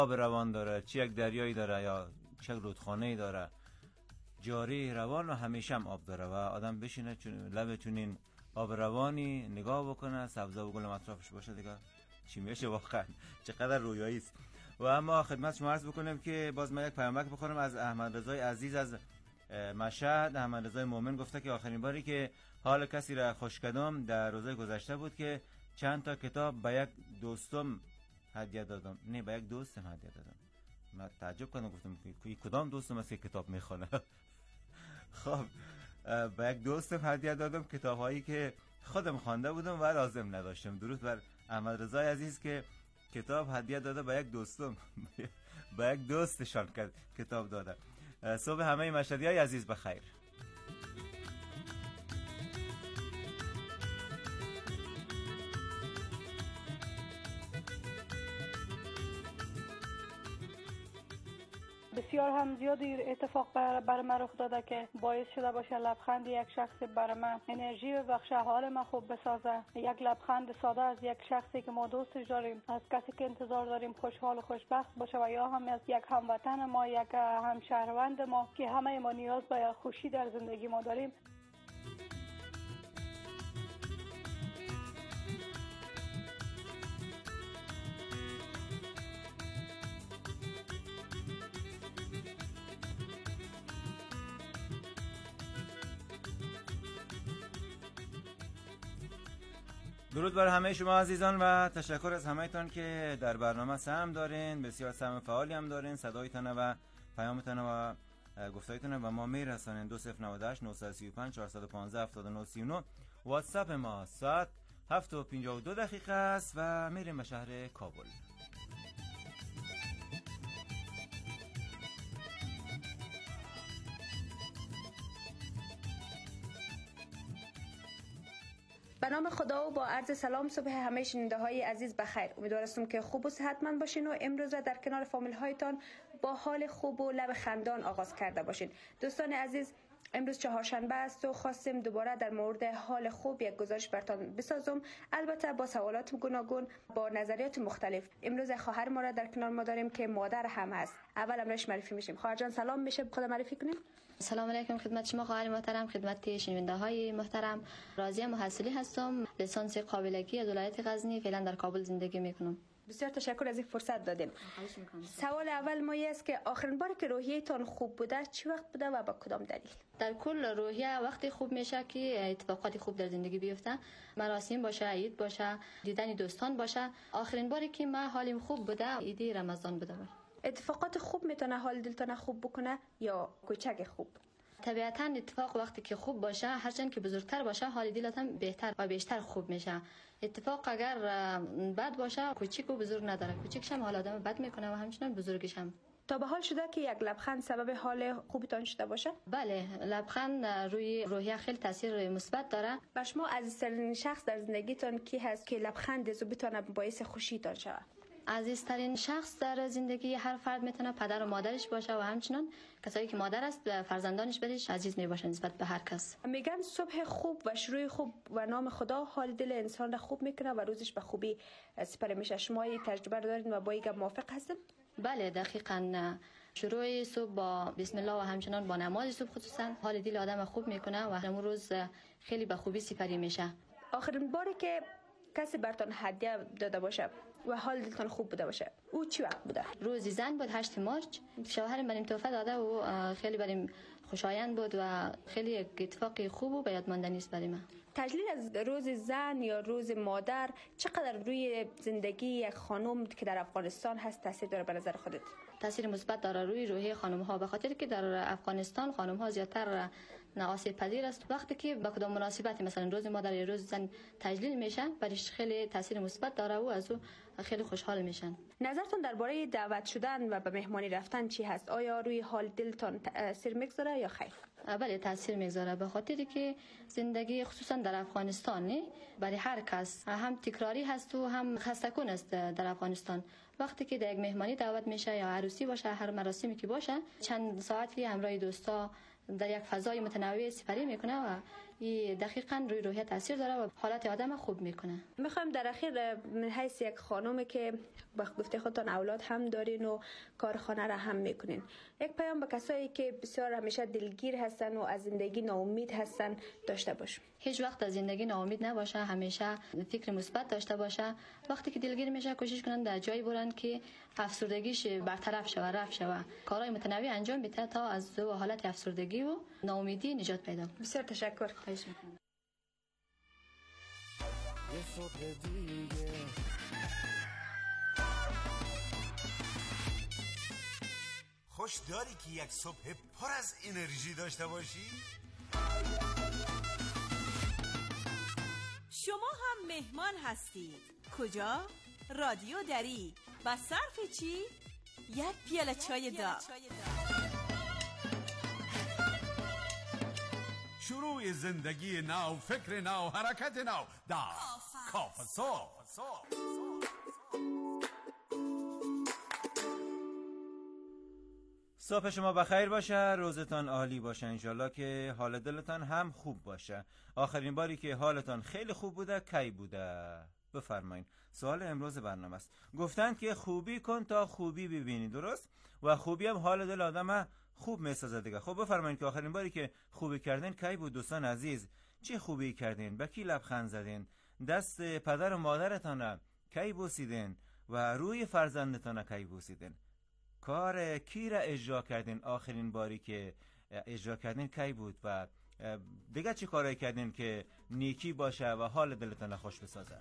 آب روان داره، چه یک دریایی داره یا چه رودخانه‌ای داره، جاری روان و همیشه هم آب داره و آدم بشینه لب چونین آب روانی نگاه بکنه، سبزه و گل اطرافش باشه، دیگه چی میشه واقعا؟ چقدر رویایی است. و اما خدمت شما عرض بکنم که باز من یک پیامک بخونم از احمد رضای عزیز از مشهد. احمد رضای مومن گفته که آخرین باری که حال کسی را خوش کردم در روزهای گذشته بود که چند تا کتاب به یک دوستم هدیه دادم. نه، به یک دوستم هدیه دادم. من تعجب کردم، گفتم که کدام دوستم است که کتاب میخونه؟ خب به یک دوستم هدیه دادم کتاب‌هایی که خودم خوانده بودم و لازم نداشتم. درود بر احمد رضای عزیز که کتاب هدیه داده به یک دوستم، به یک دوستشان کتاب داده. صبح همه مشهدیای عزیز بخیر. بسیار هم زیادی اتفاق برای من رخ داده که باعث شده باشه لبخند یک شخص برای من انرژی ببخشه، حال من خوب بسازه. یک لبخند ساده از یک شخصی که ما دوستش داریم، از کسی که انتظار داریم خوشحال و خوشبخت باشه، و یا هم از یک هموطن ما، یک همشهروند ما که همه ما نیاز به خوشی در زندگی ما داریم. درود بر همه شما عزیزان و تشکر از همه‌تان که در برنامه سهم دارین. بسیار سهم فعالی هم دارین. صدایتان و پیامتان و گفتایتان و ما میرسانین. 2098 935 415 7939. واتساپ ما ساعت 7:52 است و میریم به شهر کابل. به نام خدا و با عرض سلام صبح همه شنونده های عزیز بخیر. امیدوارم که خوب و صحتمند باشین و امروز در کنار فامیل هایتان با حال خوب و لب خندان آغاز کرده باشین. دوستان عزیز، امروز چهارشنبه است و خواستم دوباره در مورد حال خوب یک گزارش براتون بسازم، البته با سوالات گوناگون، با نظریات مختلف. امروز خواهر ما را در کنار ما داریم که مادر هم هست. اول امروز معرفی میشیم. خواهر جان سلام، میشه خود معرفی کنیم؟ سلام علیکم خدمت شما خواهر محترم، خدمت شنونده های محترم. راضیه محصلی هستم، لیسانس قابلگی از ولایت غزنی، فعلا در کابل زندگی میکنم. بسیار تشکر از این فرصت دادین. سوال اول ما است که آخرین باری که روحیه‌تان خوب بوده چه وقت بوده و با کدام دلیل؟ در کل روحیه وقتی خوب میشه که اتفاقات خوب در زندگی بیفته، مراسم باشه، عید باشه، دیدن دوستان باشه. آخرین باری که ما حالم خوب بوده عید رمضان بوده. اتفاقات خوب میتونه حال دلتان خوب بکنه یا کوچک خوب؟ طبیعتاً اتفاق وقتی که خوب باشه، هرچند که بزرگتر باشه، حال دلت هم بهتر و بیشتر خوب میشه. اتفاق اگر بد باشه، کوچیک و بزرگ نداره. کوچیکش هم حال آدم بد میکنه و همچنین بزرگش هم. تا به حال شده که یک لبخند سبب حال خوبتان شده باشه؟ بله، لبخند روی روحیه خیلی تاثیر مثبت داره. بر شما عزیزترین شخص در زندگیتان کی هست که لبخند زو بتونه باعث خوشیتان شود؟ عزیزترین شخص در زندگی هر فرد میتونه پدر و مادرش باشه و همچنین کسایی که مادر است فرزندانش بدش عزیز میباشن نسبت به هر کس. میگن صبح خوب و شروع خوب و نام خدا حال دل انسان را خوب میکنه و روزش به خوبی سپری میشه. شما این تجربه رو دارین و با این موافق هستین؟ بله دقیقاً. شروع صبح با بسم الله و همچنان با نماز صبح خصوصا حال دل آدم خوب میکنه و همون روز خیلی به خوبی سپری میشه. آخرین باری که کسی براتون هدیه داده باشه و حال دلتان خوب بوده باشه او چی وقت بوده؟ روز زن بود، 8 مارچ. شوهرم بریم تحفه داده و خیلی بریم خوشایند بود و خیلی اتفاقی خوب و به یاد ماندنی است برای من. تجلیل از روز زن یا روز مادر چقدر روی زندگی یک خانم که در افغانستان هست تاثیر داره به نظر خودت؟ تاثیر مثبت داره روی روحیه خانم ها، به خاطر که در افغانستان خانم ها زیادتر آسیب پذیر است. وقتی که با کدام مناسبتی مثلا روز مادر یا روز زن تجلیل میشن، برش خیلی تاثیر مثبت داره و از او خیلی خوشحال میشن. نظرتون درباره دعوت شدن و به مهمانی رفتن چی هست؟ آیا روی حال دلتون تاثیر میگذاره یا خیر؟ بله تاثیر میگذاره، به خاطر که زندگی خصوصا در افغانستان برای هر کس هم تکراری هست و هم خسته کن است. در افغانستان وقتی که در یک مهمانی دعوت میشه یا عروسی باشه، هر مراسمی که باشه، چند ساعتی همراه دوستا در یک فضای متنوع سپری میکنه و این دقیقاً روی روحیه تاثیر داره و حالت آدم خوب میکنه. میخوایم در اخیر من حیث یک خانومی که به گفته خودتان اولاد هم دارین و کار خانه را هم میکنین، یک پیام به کسایی که بسیار همیشه دلگیر هستن و از زندگی ناامید هستن داشته باشیم. هیچ وقت از زندگی ناامید نباشه، همیشه فکر مثبت داشته باشه. وقتی که دلگیر میشه کوشش کنن در جایی برن که افسردگیش برطرف شه و رفع شه و کارهای متنوع انجام بده تا از حالت افسردگی و ناامیدی نجات پیدا کنه. بسیار تشکر. خواهش میکنم. یه صبح دیگه خوش داری که یک صبح پر از انرژی داشته باشی؟ شما هم مهمان هستید. کجا؟ رادیو دری. با صرف چی؟ یک پیاله چای داغ. شروع زندگی نو، فکر نو، حرکت نو در کافه صبح. صبح شما بخیر باشه، روزتان عالی باشه، انشالله که حال دلتان هم خوب باشه. آخرین باری که حالتان خیلی خوب بوده کی بوده؟ بفرمایید. سوال امروز برنامه است. گفتن که خوبی کن تا خوبی ببینی، درست؟ و خوبی هم حال دل آدم خوب میسازه دیگه. خب بفرمایید که آخرین باری که خوبی کردین کی بود دوستان عزیز؟ چه خوبی کردین؟ به کی لبخند زدین؟ دست پدر و مادرتان را کی بوسیدین؟ و روی فرزندتان را کی بوسیدین؟ کار کی را اجرا کردین؟ آخرین باری که اجرا کردین کی بود؟ و دیگه چه کارایی کردین که نیکی باشه و حال دلتان خوش بسازه؟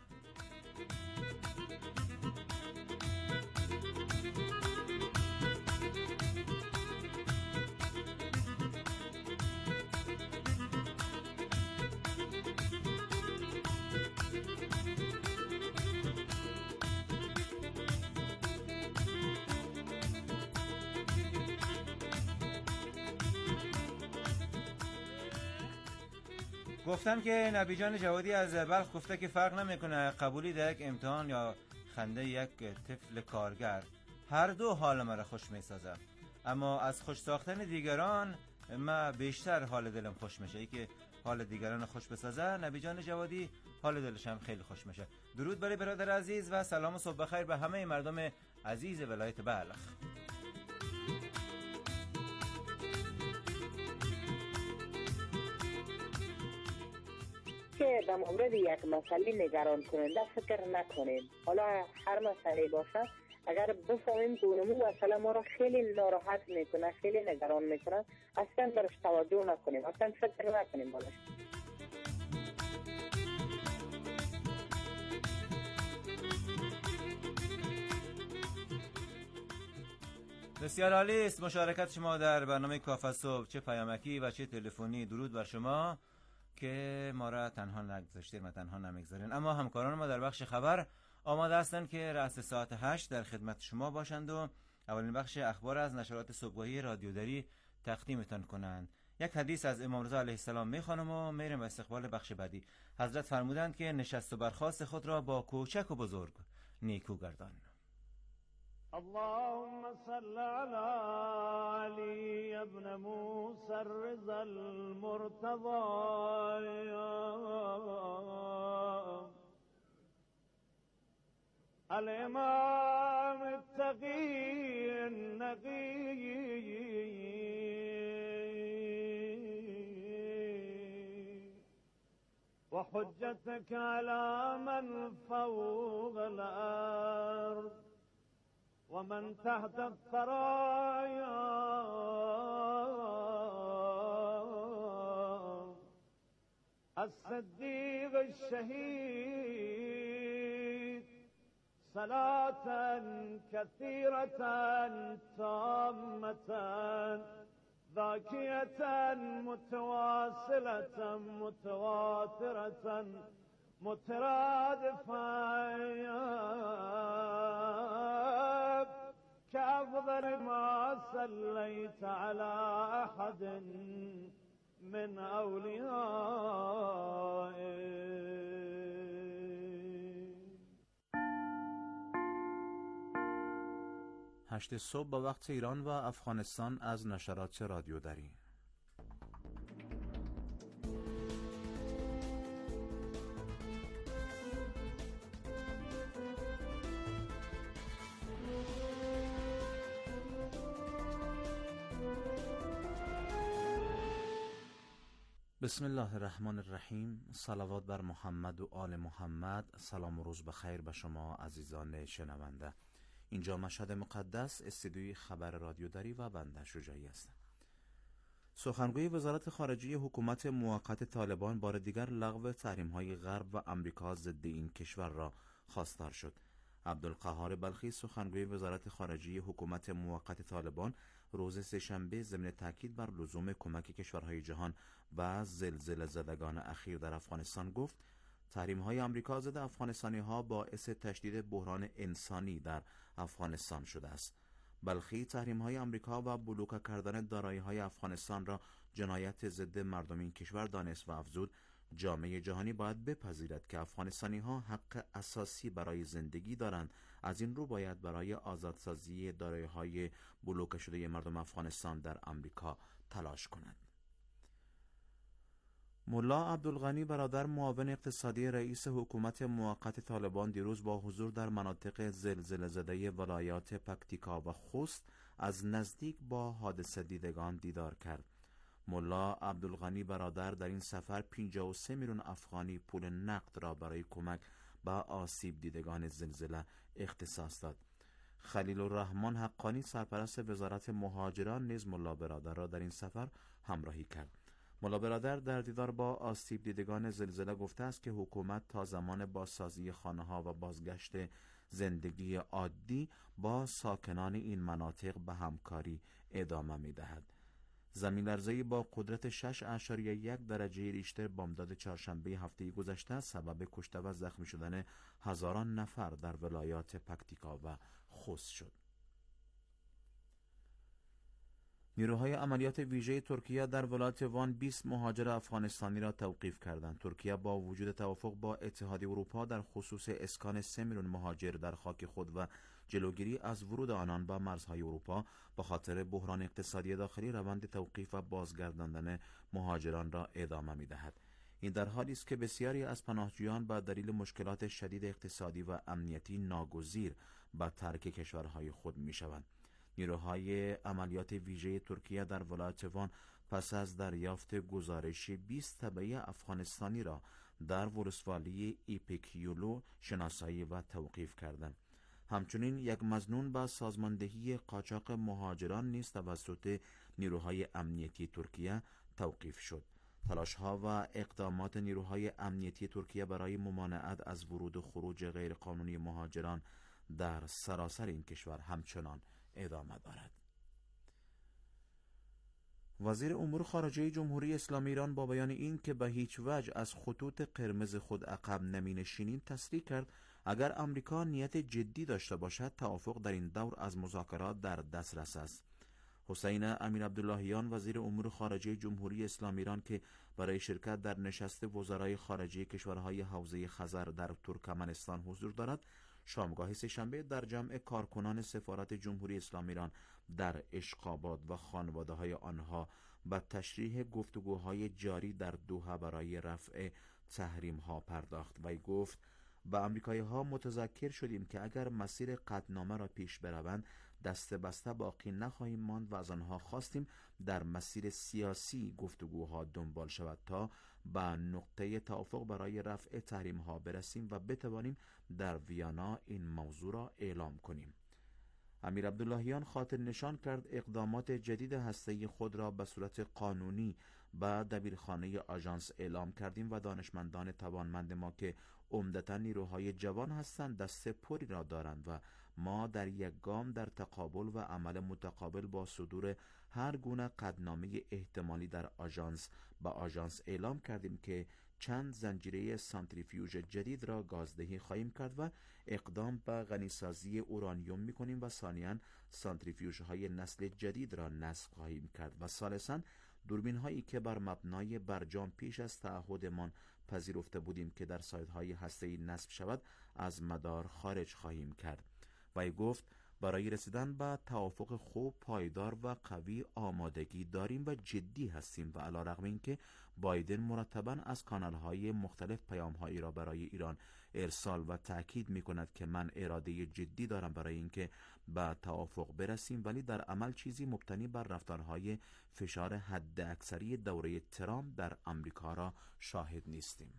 گفتم که نبی جان جوادی از بلخ گفته که فرق نمیکنه قبولی در یک امتحان یا خنده یک طفل کارگر، هر دو حال مرا خوش میسازه. اما از خوش ساختن دیگران ما بیشتر حال دلم خوش میشه. ای که حال دیگران خوش بسازه، نبی جان جوادی حال دلش هم خیلی خوش میشه. درود برای برادر عزیز و سلام و صبح بخیر به همه مردم عزیز ولایت بلخ. که در مورد یک مسئله نگران کننده فکر نکنیم. حالا هر مسئله باشه اگر بفهمیم که اونمو مسئله ما را خیلی ناراحت میکنه، خیلی نگران میکنه، اصلا برش توجه نکنیم، اصلا فکر نکنیم باش. بسیار عالی است مشارکت شما در برنامه کافه صبح، چه پیامکی و چه تلفنی. درود بر شما که ما را تنها نگذاشتید و تنها نمیگذارین. اما همکاران ما در بخش خبر آماده هستند که رأس ساعت 8 در خدمت شما باشند و اولین بخش اخبار از نشرات صبحگاهی رادیو دری تقدیمتان کنند. یک حدیث از امام رضا علیه السلام میخوانم و میرم به استقبال بخش بعدی. حضرت فرمودند که نشست و برخاست خود را با کوچک و بزرگ نیکو گردان. اللهم صل على علي ابن موسى الرضا المرتضى الامام التقي النقي وحجتك على من فوق الارض ومن تحت الثرايا الصديق الشهيد صلاة كثيرة تامة ذاكية متواصلة متواترة مترادفة كأفضل ما صليت على أحد من أوليائك. هشت صبح با وقت ایران و افغانستان از نشرات رادیو دری. بسم الله الرحمن الرحیم. صلوات بر محمد و آل محمد. سلام و روز بخیر به شما عزیزان شنونده. اینجا مشهد مقدس، استودیوی خبر رادیو دری و بنده شجاعی هستم. سخنگوی وزارت خارجه حکومت موقت طالبان بار دیگر لغو تحریم‌های غرب و آمریکا ضد این کشور را خواستار شد. عبدالقهار بلخی، سخنگوی وزارت خارجه حکومت موقت طالبان، روز سه‌شنبه ضمن تاکید بر لزوم کمک کشورهای جهان و زلزله زدگان اخیر در افغانستان گفت تحریم‌های آمریکا ضد افغانستانی‌ها باعث تشدید بحران انسانی در افغانستان شده است. بلخی تحریم‌های آمریکا و بلوک کردن دارایی‌های افغانستان را جنایت ضد مردم این کشور دانست و افزود جامعه جهانی باید بپذیرد که افغانستانی‌ها حق اساسی برای زندگی دارند. از این رو باید برای آزادسازی دارایی‌های بلوک شده مردم افغانستان در آمریکا تلاش کنند. ملا عبدالغنی برادر، معاون اقتصادی رئیس حکومت موقت طالبان، دیروز با حضور در مناطق زلزله زده ولایات پکتیکا و خوست از نزدیک با حادثه دیدگان دیدار کرد. ملا عبدالغنی برادر در این سفر 53 میلیون افغانی پول نقد را برای کمک به آسیب دیدگان زلزله اختصاص داد. خلیل الرحمن حقانی، سرپرست وزارت مهاجران، نیز ملا برادر را در این سفر همراهی کرد. ملا برادر در دیدار با آسیب دیدگان زلزله گفته است که حکومت تا زمان بازسازی خانه‌ها و بازگشت زندگی عادی با ساکنان این مناطق به همکاری ادامه می‌دهد. زمین لرزه‌ای با قدرت 6.1 درجه ریشتر بامداد چهارشنبه هفته گذشته سبب کشته و زخمی شدن هزاران نفر در ولایات پکتیکا و خوست شد. نیروهای عملیات ویژه ترکیه در ولایت وان 20 مهاجر افغانستانی را توقیف کردند. ترکیه با وجود توافق با اتحادیه اروپا در خصوص اسکان 3 میلیون مهاجر در خاک خود و جلوگیری از ورود آنان به مرزهای اروپا به خاطر بحران اقتصادی داخلی روند توقیف و بازگرداندن مهاجران را ادامه می‌دهد. این در حالی است که بسیاری از پناهجویان به دلیل مشکلات شدید اقتصادی و امنیتی ناگزیر به ترک کشورهای خود می‌شوند. نیروهای عملیات ویژه ترکیه در ولایت وان پس از دریافت گزارش 20 تبعه افغانستانی را در ولسوالی ایپکیولو شناسایی و توقیف کردند. همچنین یک مظنون به سازماندهی قاچاق مهاجران نیز توسط نیروهای امنیتی ترکیه توقیف شد. تلاش‌ها و اقدامات نیروهای امنیتی ترکیه برای ممانعت از ورود و خروج غیرقانونی مهاجران در سراسر این کشور همچنان ادامه دارد. وزیر امور خارجه جمهوری اسلامی ایران با بیان این که به هیچ وجه از خطوط قرمز خود عقب نمی‌نشینیم تصریح کرد اگر آمریکا نیت جدی داشته باشد توافق در این دور از مذاکرات در دسترس است. حسین امیر عبداللهیان، وزیر امور خارجه جمهوری اسلامی ایران که برای شرکت در نشست وزرای خارجه کشورهای حوزه خزر در ترکمنستان حضور دارد، شامگاه سه‌شنبه در جمع کارکنان سفارت جمهوری اسلامی ایران در اشقاباد و خانواده‌های آنها به تشریح گفتگوهای جاری در دوحه برای رفع تحریم‌ها پرداخت و گفت به آمریکایی‌ها متذکر شدیم که اگر مسیر قطعنامه را پیش بروند دست بسته باقی نخواهیم ماند و از آنها خواستیم در مسیر سیاسی گفتگوها دنبال شود تا به نقطه توافق برای رفع تحریم‌ها برسیم و بتوانیم در ویانا این موضوع را اعلام کنیم. امیر عبداللهیان خاطر نشان کرد اقدامات جدید هسته‌ای خود را به صورت قانونی به دبیرخانه آژانس اعلام کردیم و دانشمندان توانمند ما که عمدتاً نیروهای جوان هستند دست پری را دارند و ما در یک گام در تقابل و عمل متقابل با صدور هر گونه قطعنامه احتمالی در آژانس به آژانس اعلام کردیم که چند زنجیره سانتریفیوژ جدید را گازدهی خواهیم کرد و اقدام به غنیسازی اورانیوم می‌کنیم و ثانیاً سانتریفیوژهای نسل جدید را نصب خواهیم کرد و ثالثاً دوربین هایی که بر مبنای برجام پیش از تعهدمان پذیرفته بودیم که در سایت‌های هسته‌ای نصب شود از مدار خارج خواهیم کرد. و گفت برای رسیدن به توافق خوب، پایدار و قوی آمادگی داریم و جدی هستیم و علیرغم اینکه بایدن مرتباً از کانال‌های مختلف پیام‌هایی را برای ایران ارسال و تأکید می‌کند که من اراده جدی دارم برای اینکه به توافق برسیم، ولی در عمل چیزی مبتنی بر رفتارهای فشار حداکثری دوره ترامپ در آمریکا را شاهد نیستیم.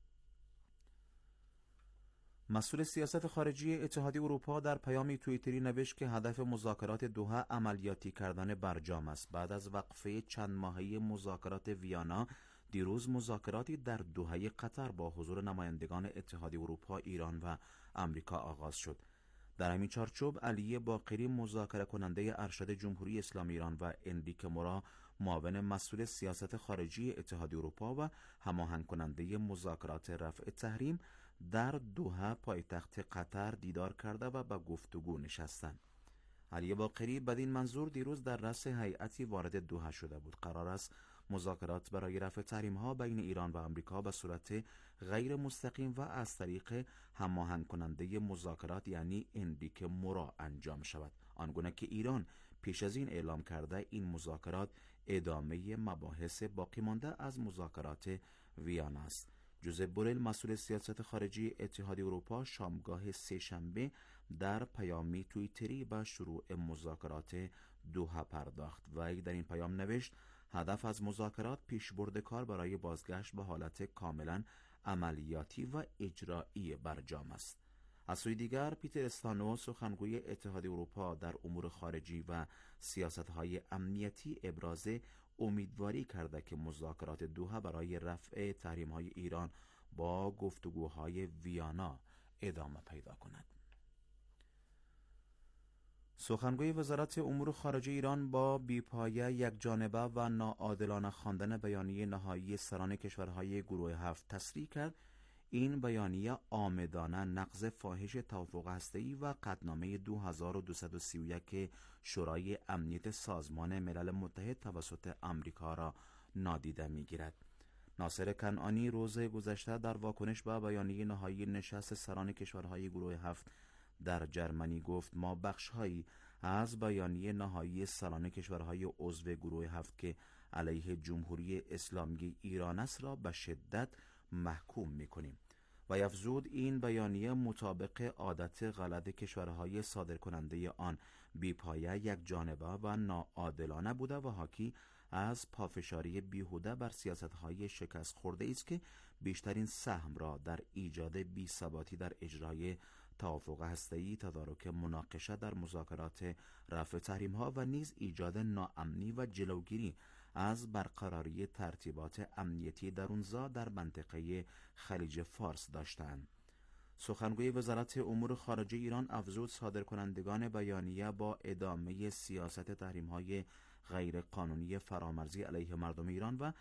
مسئول سیاست خارجی اتحادیه اروپا در پیامی توییتری نوشت که هدف مذاکرات دوحه عملیاتی کردن برجام است. بعد از وقفه چند ماهه مذاکرات ویانا، دیروز مذاکراتی در دوحه قطر با حضور نمایندگان اتحادیه اروپا، ایران و آمریکا آغاز شد. در همین چارچوب علی باقری، مذاکره کننده ارشد جمهوری اسلامی ایران، و انریک مورا، معاون مسئول سیاست خارجی اتحادیه اروپا و هماهنگ کننده مذاکرات رفع تحریم، در دوحه پایتخت قطر دیدار کرده و به گفتگو نشستند. علی باقری بدین منظور دیروز در رأس هیئتی وارد دوحه شده بود. قرار است مذاکرات برای رفع تحریم‌ها بین ایران و آمریکا به صورت غیر مستقیم و از طریق هماهنگ کننده مذاکرات یعنی انریک مورا انجام شود، آنگونه که ایران پیش از این اعلام کرده این مذاکرات ادامه مباحث باقی مانده از مذاکرات ویانا است. جوزپ بورل، مسئول سیاست خارجی اتحادیه اروپا، شامگاه سه‌شنبه در پیامی توییتری به شروع مذاکرات دوحه پرداخت و در این پیام نوشت هدف از مذاکرات پیشبرد کار برای بازگشت به حالت کاملا عملیاتی و اجرایی برجام است. از سوی دیگر پیتر استانو، سخنگوی اتحادیه اروپا در امور خارجی و سیاست‌های امنیتی، ابراز امیدواری کرده که مذاکرات دوحه برای رفع تحریم‌های ایران با گفتگوهای ویانا ادامه پیدا کند. سخنگوی وزارت امور خارجه ایران با بی‌پایه، یکجانبه و ناعادلانه خواندن بیانیه نهایی سران کشورهای گروه 7 تصریح کرد این بیانیه عامدانه نقض فاحش توافق هسته‌ای و قطعنامه 2231 شورای امنیت سازمان ملل متحد توسط آمریکا را نادیده می‌گیرد. ناصر کنعانی روز گذشته در واکنش به بیانیه نهایی نشست سران کشورهای گروه 7 در جرمنی گفت ما بخش‌هایی از بیانیه نهایی سران کشورهای عضو گروه 7 که علیه جمهوری اسلامی ایران است را به شدت محکوم می‌کنیم و افزود این بیانیه مطابق عادت غلط کشورهای صادرکننده آن بی‌پایه، یکجانبه و ناعادلانه بوده و حاکی از پافشاری بیهوده بر سیاست‌های شکست خورده است که بیشترین سهم را در ایجاد بی‌ثباتی در اجرای توافق هسته‌ای، تدارک مناقشه در مذاکرات رفع تحریم‌ها و نیز ایجاد ناامنی و جلوگیری از برقراری ترتیبات امنیتی درونزا در منطقه خلیج فارس داشتند. سخنگوی وزارت امور خارجه ایران افزود صادرکنندگان بیانیه با ادامه سیاست تحریم‌های غیر قانونی فرامرزی علیه مردم ایران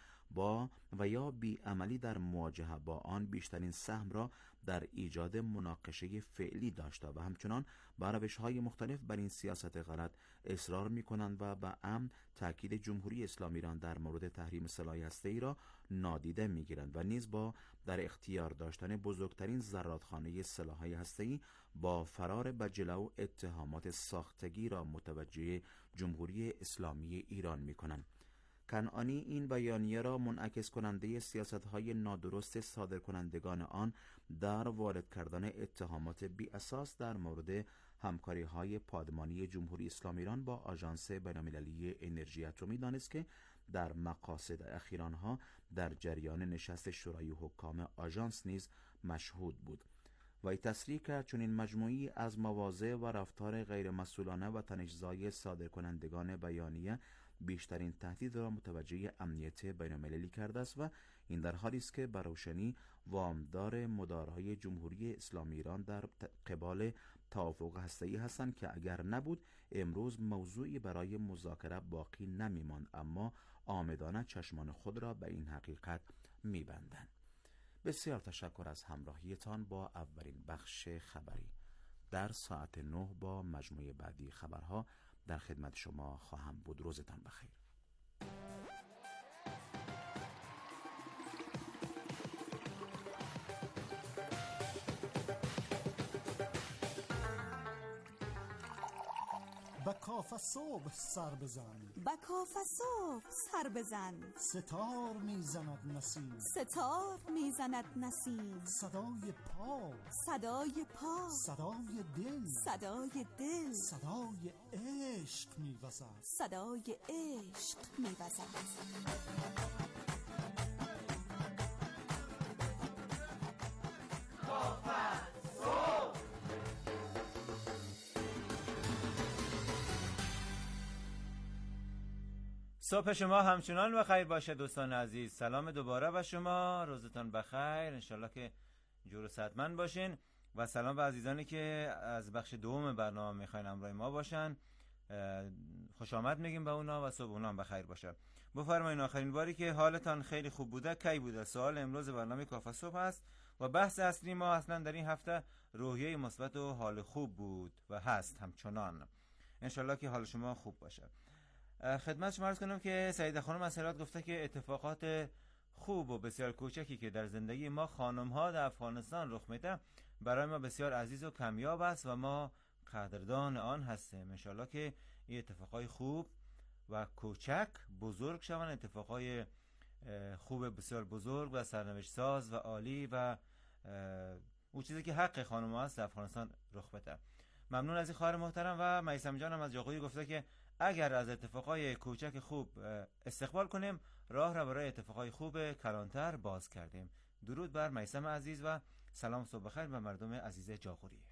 و یا بی‌عملی در مواجهه با آن بیشترین سهم را در ایجاد مناقشه فعلی داشته و همچنان بر روش‌های مختلف بر این سیاست غلط اصرار می‌کنند و به امن تاکید جمهوری اسلامی ایران در مورد تحریم سلاح هسته‌ای را نادیده می‌گیرند و نیز با در اختیار داشتن بزرگترین زرادخانه سلاح‌های هسته‌ای با فرار به جلو اتهامات ساختگی را متوجه جمهوری اسلامی ایران می‌کنند. کنعانی این بیانیه را منعکس کننده سیاست‌های نادرست صادرکنندگان آن در وارد کردن اتهامات بی اساس در مورد همکاری‌های پادمانی جمهوری اسلامی ایران با آژانس بین‌المللی انرژی اتمی دانست که در مقاصد اخیر آنها در جریان نشست شورای حکام آژانس نیز مشهود بود. و تصریح کرد چون این مجموعی از مواضع و رفتار غیر مسئولانه و تنش‌زای صادرکنندگان بیانیه بیشترین تهدید را متوجه امنیت بین‌المللی کرده است و این در حالی است که به روشنی وامدار مدارهای جمهوری اسلامی ایران در قبال توافق هسته‌ای هستند که اگر نبود امروز موضوعی برای مذاکره باقی نمی‌ماند، اما عامدانه چشمان خود را به این حقیقت می‌بندند. بسیار تشکر از همراهیتان با اولین بخش خبری. در ساعت 9 با مجموعه بعدی خبرها در خدمت شما خواهم بود. روزتان بخیر. کاف صبح سر بزن، به کاف صبح سر بزن. ستار میزند نسیم، ستار میزند نسیم. صدای پا، صدای پا، صدای دل، صدای دل، صدای عشق میوزد، صدای عشق میوزد. صبح شما همچنان بخیر باشه دوستان عزیز. سلام دوباره به شما، روزتان بخیر، انشالله که جور و صحتمند باشین و سلام به عزیزانی که از بخش دوم برنامه میخواین همراه ما باشن. خوش آمد میگیم به اونا و صبح اونا هم بخیر باشه. بفرمایین آخرین باری که حالتان خیلی خوب بوده کی بوده؟ سوال امروز برنامه کاف صبح است و بحث اصلی ما اصلا در این هفته روحیه مثبت و حال خوب بود و هست همچنان. انشالله که حال شما خوب باشه. خدمت شما عرض کنم که سعیده خانم از هرات گفته که اتفاقات خوب و بسیار کوچکی که در زندگی ما خانم‌ها در افغانستان رخ میده برای ما بسیار عزیز و کمیاب است و ما قدردان آن هستیم. انشالله که این اتفاقای خوب و کوچک بزرگ شوند، اتفاقای خوب بسیار بزرگ و سرنوشت ساز و عالی و اون چیزی که حق خانم‌ها است در افغانستان رخ بده. ممنون از این خواهر محترم. و میثم جان هم از جاغوری گفته که اگر از اتفاقای کوچک خوب استقبال کنیم راه را برای اتفاقای خوب کلانتر باز کردیم. درود بر میثم عزیز و سلام صبح بخیر به مردم عزیز جاغوری.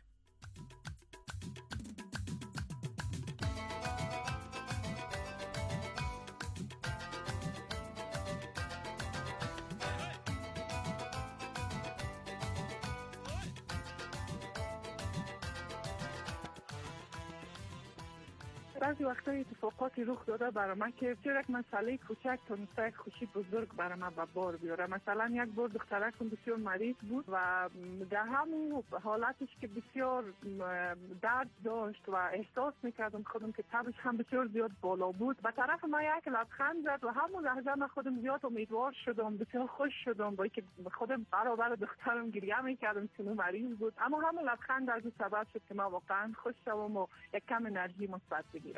بعضی وقتا اتفاقاتی رخ داده برای من که چرا یک مسئله کوچک تونسته خوشی بزرگ برای من به بار بیاره. مثلا یک بار دخترکم بسیار مریض بود و در همون حالتش که بسیار درد داشت و احساس میکردم خودم که تبش هم بسیار زیاد بالا بود، به طرف من یک لبخند زد و همون لحظه من خودم زیاد امیدوار شدم، بسیار خوش شدم با اینکه خودم برابر دخترم گریه میکردم که مریض بود، اما همون لبخند از این سبب شد که من واقعا خوش شدم و یک کم انرژی مثبت بگیرم.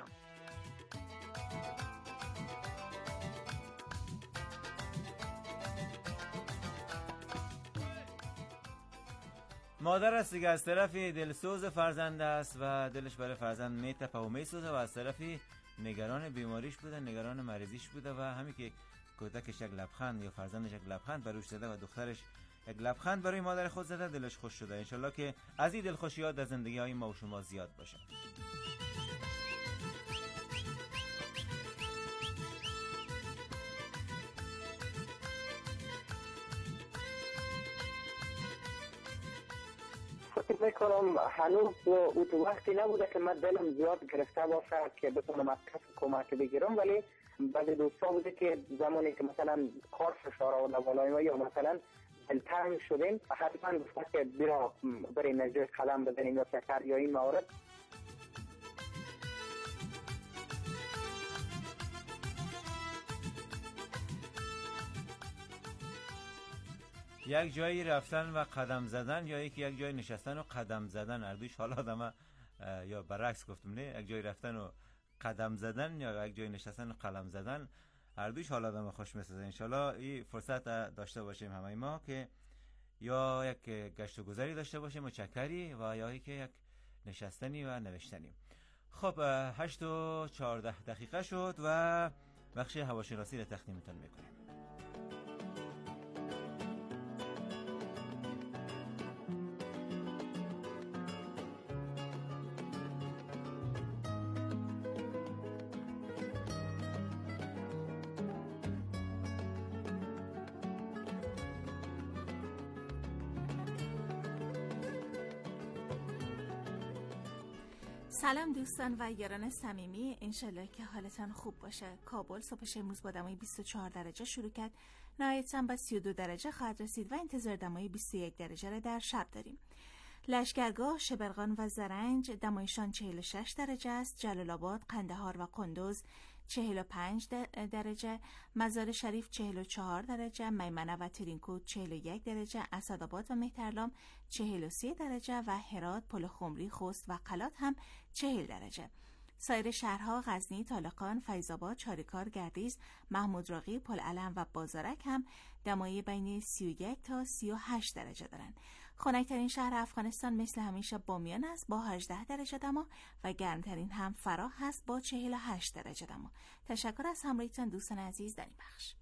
مادر است دیگه، از طرفی دلسوز فرزند است و دلش برای فرزند میتپه و میسوزه و از طرفی نگران بیماریش بوده، نگران مریضیش بوده و همین که کودکش یک لبخند یا فرزندش یک لبخند بروش زده و دخترش یک لبخند برای مادر خود زده دلش خوش شده. انشالله که از این دلخوشیات در زندگی های ما و شما زیاد باشه. فکر میکنم هنوز او وقتی نبوده که من دلم زیاد گرفته باشه که بتونم از کسی کمک بگیرم، ولی بعضی دوستا بوده که زمانی که مثلا کار فشار آورده بالای ما یا مثلا دلتنگ شدیم حتما گفته که بیا بریم از جای قدم بزنیم یا شکر یا این موارد. یک جایی رفتن و قدم زدن یا یک جایی نشستن و قدم زدن، اردوش حالا آدم یا برعکس گفتم نه، یک جایی رفتن و قدم زدن یا یک جایی نشستن و قلم زدن، اردوش حالا آدم خوش میسازه. انشالله این فرصت داشته باشیم همه ما که یا یک گشت و گذری داشته باشیم و چکری و یا که یک نشستنی و نوشتنی. خب 8:14 شد و بخش هواشناسی را تقدیمتون میکنیم. سلام دوستان و یاران صمیمی، انشالله که حالتان خوب باشه. کابل صبحش امروز با دمای 24 درجه شروع کرد، نهایتاً به 32 درجه خواهد رسید و انتظار دمای 21 درجه را در شب داریم. لشکرگاه، شبرغان و زرنج دمایشان 46 درجه است، جلال آباد، قندهار و قندوز 45 درجه، مزار شریف 44 درجه، میمنه و ترینکوت 41 درجه، اسدآباد و مهترلام 43 درجه و هرات، پل خمری، خوست و قلات هم 40 درجه. سایر شهرها غزنی، طالقان، فیض‌آباد، چاریکار، گردیز، محمود راقی، پلعلم و بازارک هم دمای بین 31 تا 38 درجه دارند. خنک‌ترین شهر افغانستان مثل همیشه بامیان است با 18 درجه دما و گرمترین هم فراه هست با 48 درجه دما. تشکر از همراهیتان دوستان عزیز در این بخش.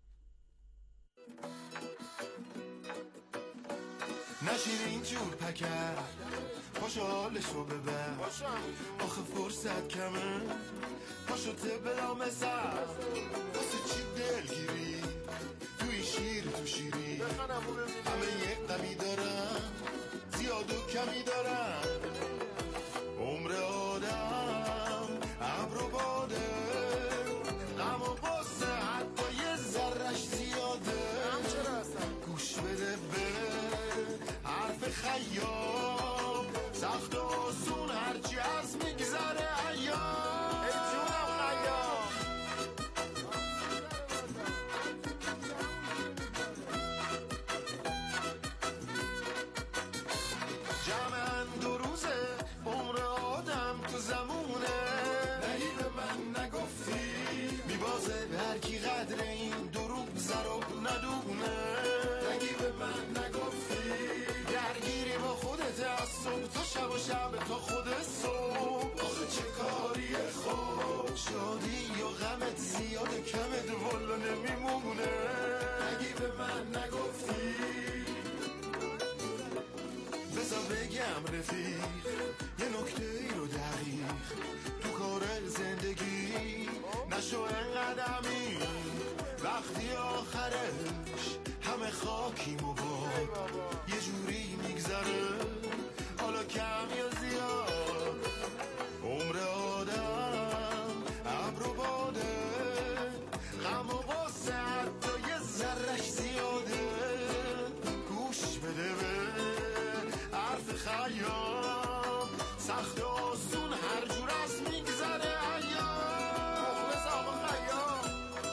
نشین اینجور پکر پاشو حالشو ببر آخه فرصت کمه پاشو بلام سر واسه چی دلگیری توی شیر تو شیری همه یک قمی دارن زیاد و کمی دارن عمر آدم ابر و باده غم و غصه حتی یه ذرش زیاده گوش بده به حرف خیام سخت و آسون هرچی از میگذره ایام ای جونم خیام جمعن 2 روزه عمر آدم تو زمونه نهی به من نگفتی میبازه هر کی قدر این دروغ زرو ندونه نگی به من نگفتی درگیری با خودت از صبح تا شب و شب تا خود صبح آخه چه کاری خوب شادی یا غمت زیاد کمت والا نمیمونه نگی به من نگفتی بذار بگم رفیق یه نکته ای رو دقیق تو کار زندگی نشو انقدر عمیق وقتی آخرش همه خاکیم و باد یه جوری میگذره حالا کم یا زیاد عمر آدم ابر و باده غم و غصه حتی یه ذرش زیاده گوش بده به حرف خیام سخت و آسون هر جور از میگذره ایام مخلص آقا خیام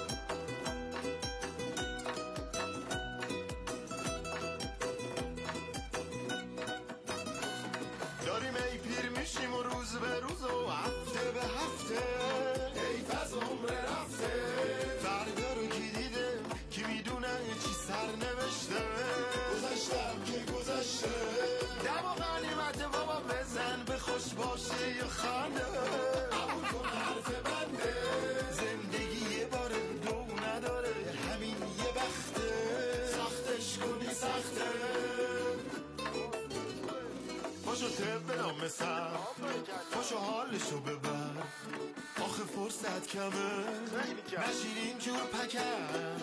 داریم ای پیر میشیم و روز به روز و هفته به هفته حیف از عمر رفته فردا رو کی دیده کی میدونه چی سر نوشته گذشتم که گذشته دم و غنیمت بابا بزن به خوش باشه یا خانه قبول کن حرف بنده زندگی یه باره دو نداره همین یه بخته سختش کنی سخته پاشو بلام سر پاشو حالشو ببر آخه فرصت کمه نشین اینجور پکر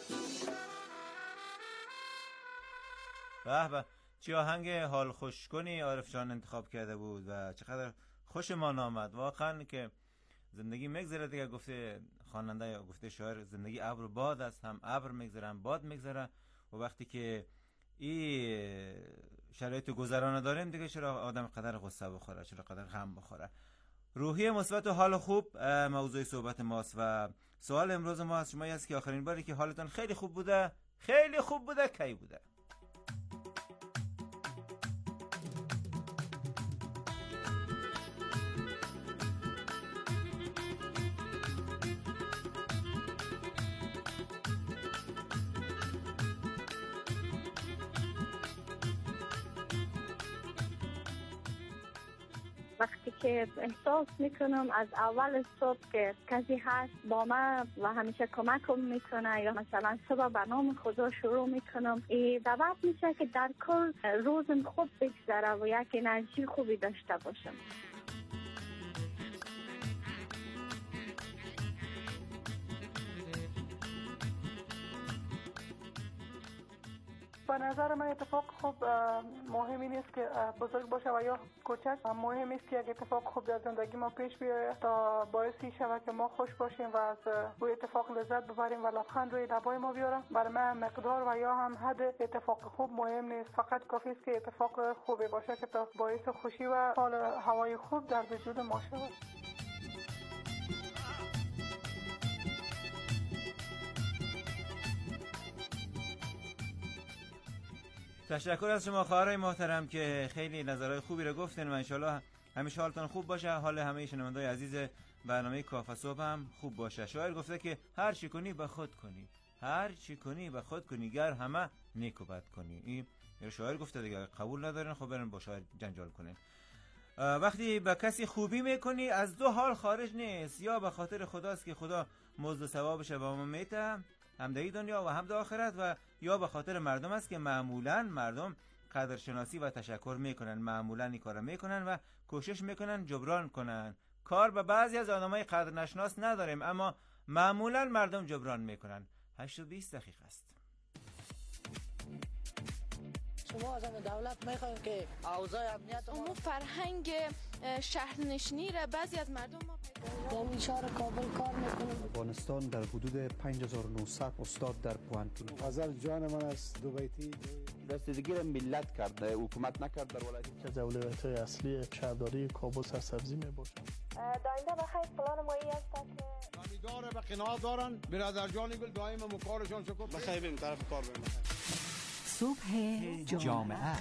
به به چه آهنگ حال خوش کنی عارف جان انتخاب کرده بود و چقدر خوشمان آمد واقعا که زندگی میگذره دیگه. گفته خواننده یا گفته شاعر زندگی ابر و باد است، هم ابر میگذره هم باد میگذره و وقتی که این شرایط گذرانه داریم دیگه چرا آدم قدر غصه بخوره، چرا قدر غم بخوره. روحی مثبت و حال خوب موضوع صحبت ماست و سوال امروز ما از شما است که آخرین باری که حالتان خیلی خوب بوده کی بوده؟ وقتی که احساس میکنم از اول صبح که کسی هست با من و همیشه کمکم میکنه یا مثلا صبح به نام خدا شروع میکنم، این سبب میشه که در کل روزم خوب بگذره و یک انرژی خوبی داشته باشم. به نظر من اتفاق خوب مهمی نیست که بزرگ باشه و یا کوچک، مهم است که یک اتفاق خوب در زندگی ما پیش بیاید تا باعثی شود که ما خوش باشیم و از روی اتفاق لذت ببریم و لبخند روی لبای ما بیاره. برای من مقدار و یا هم حد اتفاق خوب مهم نیست، فقط کافی است که اتفاق خوبی باشه که تا باعث خوشی و حال هوای خوب در وجود ما شود. تشکر از شما خواهرای محترم که خیلی نظرهای خوبی رو گفتن و انشالله همیشه حالتان خوب باشه، حال همه شنوندگان عزیز برنامه کافه صبح هم خوب باشه. شاعر گفته که هر چی کنی به خود کنی، هر چی کنی به خود کنی، گر همه نیک و بد کنی. این شاعر گفته دیگه، قبول ندارن خب برن با شاعر جنجال کنین. وقتی به کسی خوبی میکنی از دو حال خارج نیست، یا به خاطر خداست که خدا مزد ثوابش به ما میده، هم در دنیا و هم در آخرت، و یا به خاطر مردم است که معمولا مردم قدرشناسی و تشکر میکنن، معمولا این کارا میکنن و کوشش میکنن جبران کنن. کار به بعضی از آدمای قدر نشناس نداریم، اما معمولا مردم جبران میکنن. 8 و 20 دقیقه است. شما از دولت میخواین که اوضاع امنیت ما فرهنگ شهرنشینی را بعضی از مردم ما پیدا در شهر کابل کار میکنیم. افغانستان در حدود 5900 استاد در پوهنتون. غزل جان من است دو بیتی رسیدگی را ملت کرده، حکومت نکرد در ولایت که اولویت‌های اصلی شهرداری کابل سرسبزی میباشد. داینده بخیر پلان مایی است که داره به قناعت دارن. برادر جان گل دائم مکارشان شکر بخیر بریم طرف کار بریم. صبح جامعه.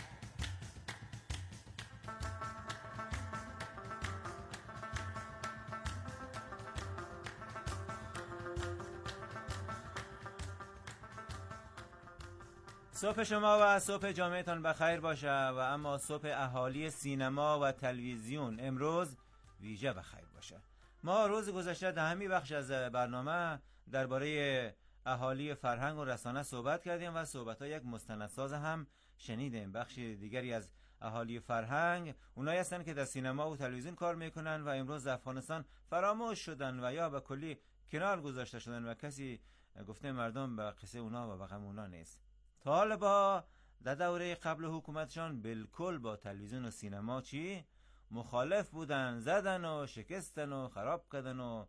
صبح شما و صبح جامعتان بخیر باشه، و اما صبح اهالی سینما و تلویزیون امروز ویژه بخیر باشه. ما روز گذشته در همین بخش از برنامه درباره اهالی فرهنگ و رسانه صحبت کردیم و صحبت‌ها یک مستندساز هم شنیدیم. بخش دیگری از اهالی فرهنگ اونایی هستن که در سینما و تلویزیون کار میکنن و امروز در افغانستان فراموش شدن و یا به کلی کنار گذاشته شدن و کسی گفته مردم به قصه اونا و به غم اونا نیست. طالبا در دوره قبل حکومتشان بالکل با تلویزیون و سینما مخالف بودن، زدن و شکستن و خراب کردن و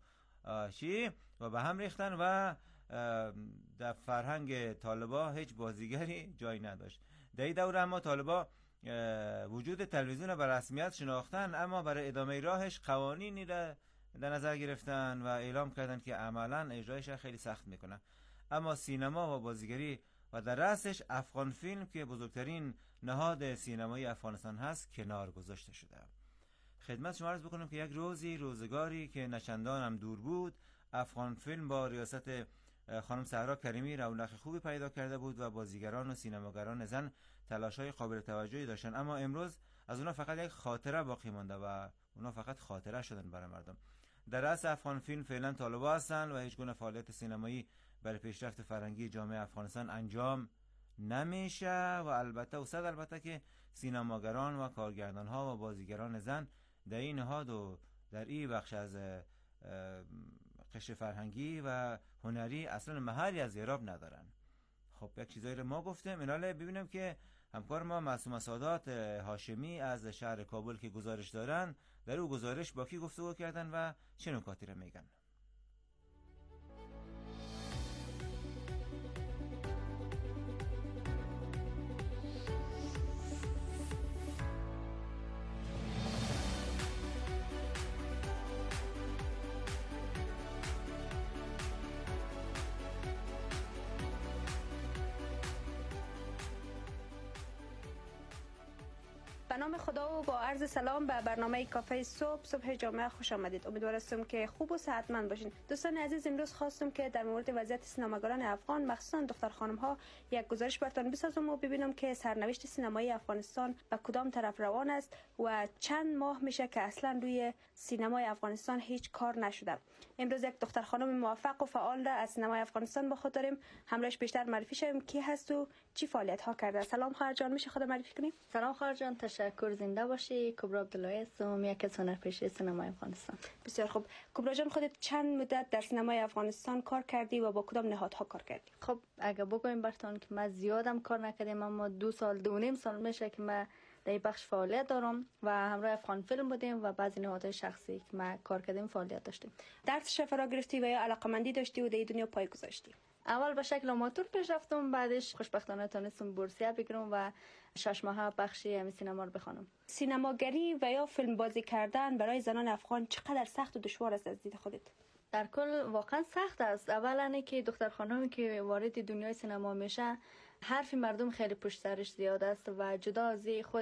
و به هم ریختن و در فرهنگ طالبا هیچ بازیگری جای نداشت. در این دوره اما طالبا وجود تلویزیون به رسمیت شناختن، اما برای ادامه راهش قوانینی را در نظر گرفتن و اعلام کردن که عملا اجرایش خیلی سخت میکنن. اما سینما و بازیگری و در رأسش افغان فیلم که بزرگترین نهاد سینمایی افغانستان هست کنار گذاشته شده. خدمت شما عرض بکنم که یک روزگاری که نچندان هم دور بود، افغان فیلم با ریاست خانم سهرا کریمی رونق خوبی پیدا کرده بود و بازیگران و سینماگران زن تلاش‌های قابل توجهی داشتن، اما امروز از اونا فقط یک خاطره باقی مانده و اونا فقط خاطره شدن برای مردم. در رأس افغان فیلم فعلا طالبا هستن و هیچ گونه فعالیت سینمایی برای پیشرفت فرهنگی جامعه افغانستان انجام نمیشه و البته که سینماگران و کارگردان ها و بازیگران زن در این نهاد و در این بخش از قشر فرهنگی و هنری اصلا محلی از اعراب ندارن. خب یک چیزایی رو ما گفتیم، ایناله ببینیم که همکار ما معصومه سادات هاشمی از شهر کابل که گزارش دارن، در او گزارش با کی گفتگو کردن و چه نکاتی رو میگن. به نام خدا و با عرض سلام به برنامه کافه صبح جامعه خوش آمدید. امیدوارم که خوب و صحتمند باشین. دوستان عزیز، امروز خواستم که در مورد وضعیت سینماگران افغان مخصوصا دختر خانم ها یک گزارش براتون بسازم و ببینم که سرنوشت سینمایی افغانستان به کدام طرف روان است و چند ماه میشه که اصلا روی سینمای افغانستان هیچ کار نشده. امروز یک دختر خانم موفق و فعال را از سینمای افغانستان با خود داریم. همراهش بیشتر معرفی شویم کی هست و چی فعالیت ها کرده. سلام خواهر جان، میشه خود معرفی کنیم؟ سلام خواهر جان، تشکر. زنده باشی. کبرا عبداللهی هستم، یک از هنرپیشه سینمای افغانستان. بسیار خوب. کبرا جان، خودت چند مدت در سینمای افغانستان کار کردی و با کدام نهادها کار کردی؟ خب اگه بگویم براتون که من زیادم کار نکردم، اما 2.5 سال میشه که من در بخش فعالیت دارم و همراه افغان فیلم بودیم و بعضی نهادهای شخصی که ما کار کردیم فعالیت داشتیم. درس فرا گرفتی و یا علاقمندی داشتی و در دنیا پای گذاشتی؟ اول به شکل آماتور پیش رفتم، بعدش خوشبختانه تونستم بورسیه بگیرم و 6 ماه بخشی سینما رو بخوانم. سینماگری و یا فیلم بازی کردن برای زنان افغان چقدر سخت و دشوار است از دید خودت؟ در کل واقعا سخت است. اولا که دختر خانمی که وارد دنیای سینما میشه، حرف مردم خیلی پشت سرش زیاد است و جدا از خودش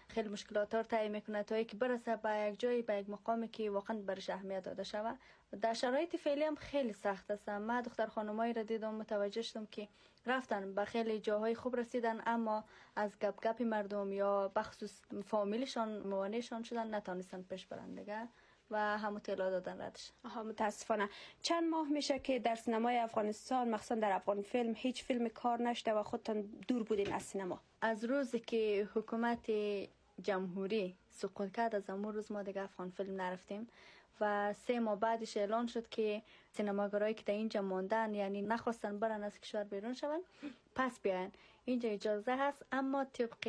خیلی مشکلات را طی میکنه تا اینکه برسه به یک جایی، به یک مقامی که واقعا برش اهمیت داده شود. در شرایط فعلی هم خیلی سخت است. من دختر خانمایی را دیدم، متوجه شدم که رفتن به خیلی جاهای خوب رسیدن، اما از گپ گپ مردم یا بخصوص فامیلشان موانعشان شدن، نتونستن پیش برن دیگه و همو طلا دادن ردش. متاسفانه. چند ماه میشه که در سینمای افغانستان، مخصوصا در افغان فیلم، هیچ فیلم کار نشده و خودتان دور بودین از سینما؟ از روزی که حکومت جمهوری سقوط کرد، از اون روز ما دیگه افغان فیلم نرفتیم و 3 ماه بعدش اعلان شد که سینماگرایی که در اینجا ماندن، یعنی نخواستن برن از کشور بیرون شون، پس بیاین. اینجا اجازه هست، اما طبق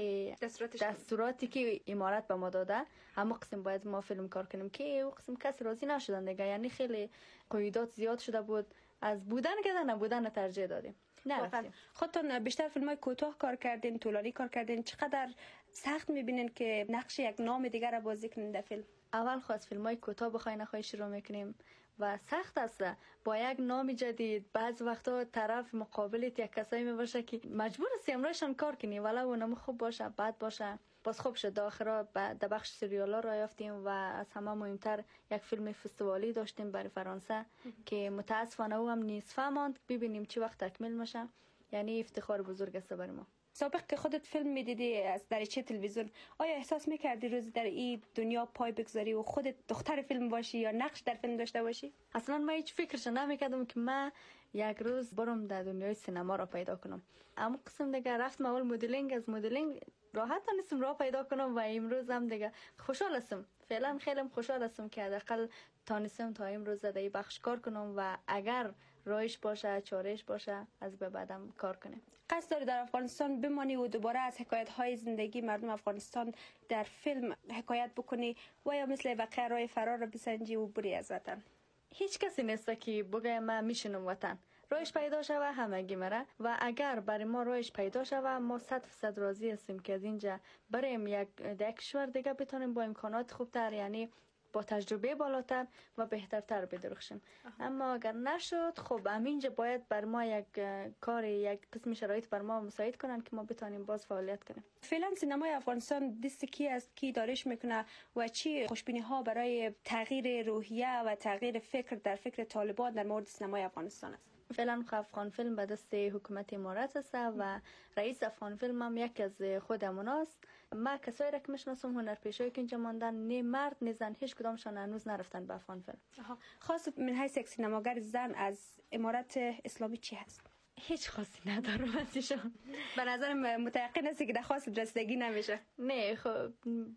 دستوراتی که امارت به ما داده، اما قسم باید ما فیلم کار کنیم که او قسم کسی راضی نشدن دیگه. یعنی خیلی قیودات زیاد شده بود، از بودن که نبودن ترجیح دادیم. نه خودتون بیشتر فیلمای کوتاه کار کردین، طولانی کار کردین، چقدر سخت میبینین که نقش یک نام دیگر را بازی کنین در فیلم؟ اول خواست فیلمای کوتاه بخوای نخوای شروع میکنیم و سخت است. با یک نام جدید بعض وقتا طرف مقابلت یک کسایی میباشه که مجبور هستی امروزشان کار کنی، ولو اونم خوب باشه بد باشه. باز خوب شد آخرا در بخش سریالا را یافتیم و از همه مهمتر یک فیلم فستیوالی داشتیم برای فرانسه که متاسفانه او هم نصفه ماند، ببینیم چه وقت تکمیل میشه. یعنی افتخار بزرگ است برای ما. سابق که خودت فیلم میدیدی از دریچه تلویزیون، آیا احساس میکردی روزی در این دنیا پای بگذاری و خودت دختر فیلم باشی یا نقش در فیلم داشته باشی؟ اصلا من هیچ فکرش نمیکردم که من یک روز برم در دنیای سینما را پیدا کنم. اما قسم دیگه رفتم اول مدلینگ، از مدلینگ راحت نیستم راه پیدا کنم و امروز هم دیگه خوشحال هستم. فعلا خیلی خوشحال هستم که حداقل تانستم تا امروز در این بخش کار کنم و اگر رایش باشه، چارهش باشه، از به بعدم کار کنیم. قصد داری در افغانستان بمانی و دوباره از حکایت‌های زندگی مردم افغانستان در فیلم حکایت بکنی و یا مثل واقعه راه فرار را بسنجی و بری از وطن؟ هیچ کسی نیست که بگه من میشنم وطن. رایش پیدا شوه همگی مره و اگر برای ما رایش پیدا شوه ما 100% راضی هستیم که از اینجا بریم یک کشور دیگه بتونیم با امکانات خوبتر، یعنی با تجربه بالاتر و بهترتر بدرخشیم. اما اگر نشد، خب همینجا باید بر ما یک کار، یک قسم شرایط بر ما مساعد کنن که ما بتونیم باز فعالیت کنیم. فعلا سینمای افغانستان دست کی است کی دارش میکنه و چی خوشبینی ها برای تغییر روحیه و تغییر فکر در فکر طالبان در مورد سینمای افغانستان است؟ فعلا افغان فیلم به دست حکومت امارات است و رئیس افغان فیلم هم یکی از خودمون است. ما کسایی را که میشناسم هنرپیشه‌ای که اینجا ماندن، نه مرد نه زن، هیچ کدامشان هنوز نرفتن به افغان فیلم. خاص من حیث یک سینماگر زن از امارات اسلامی چی هست؟ هیچ خاصی ندارم ازشان. به نظرم متيقن هستی که در خواست رسیدگی نمیشه. نه خب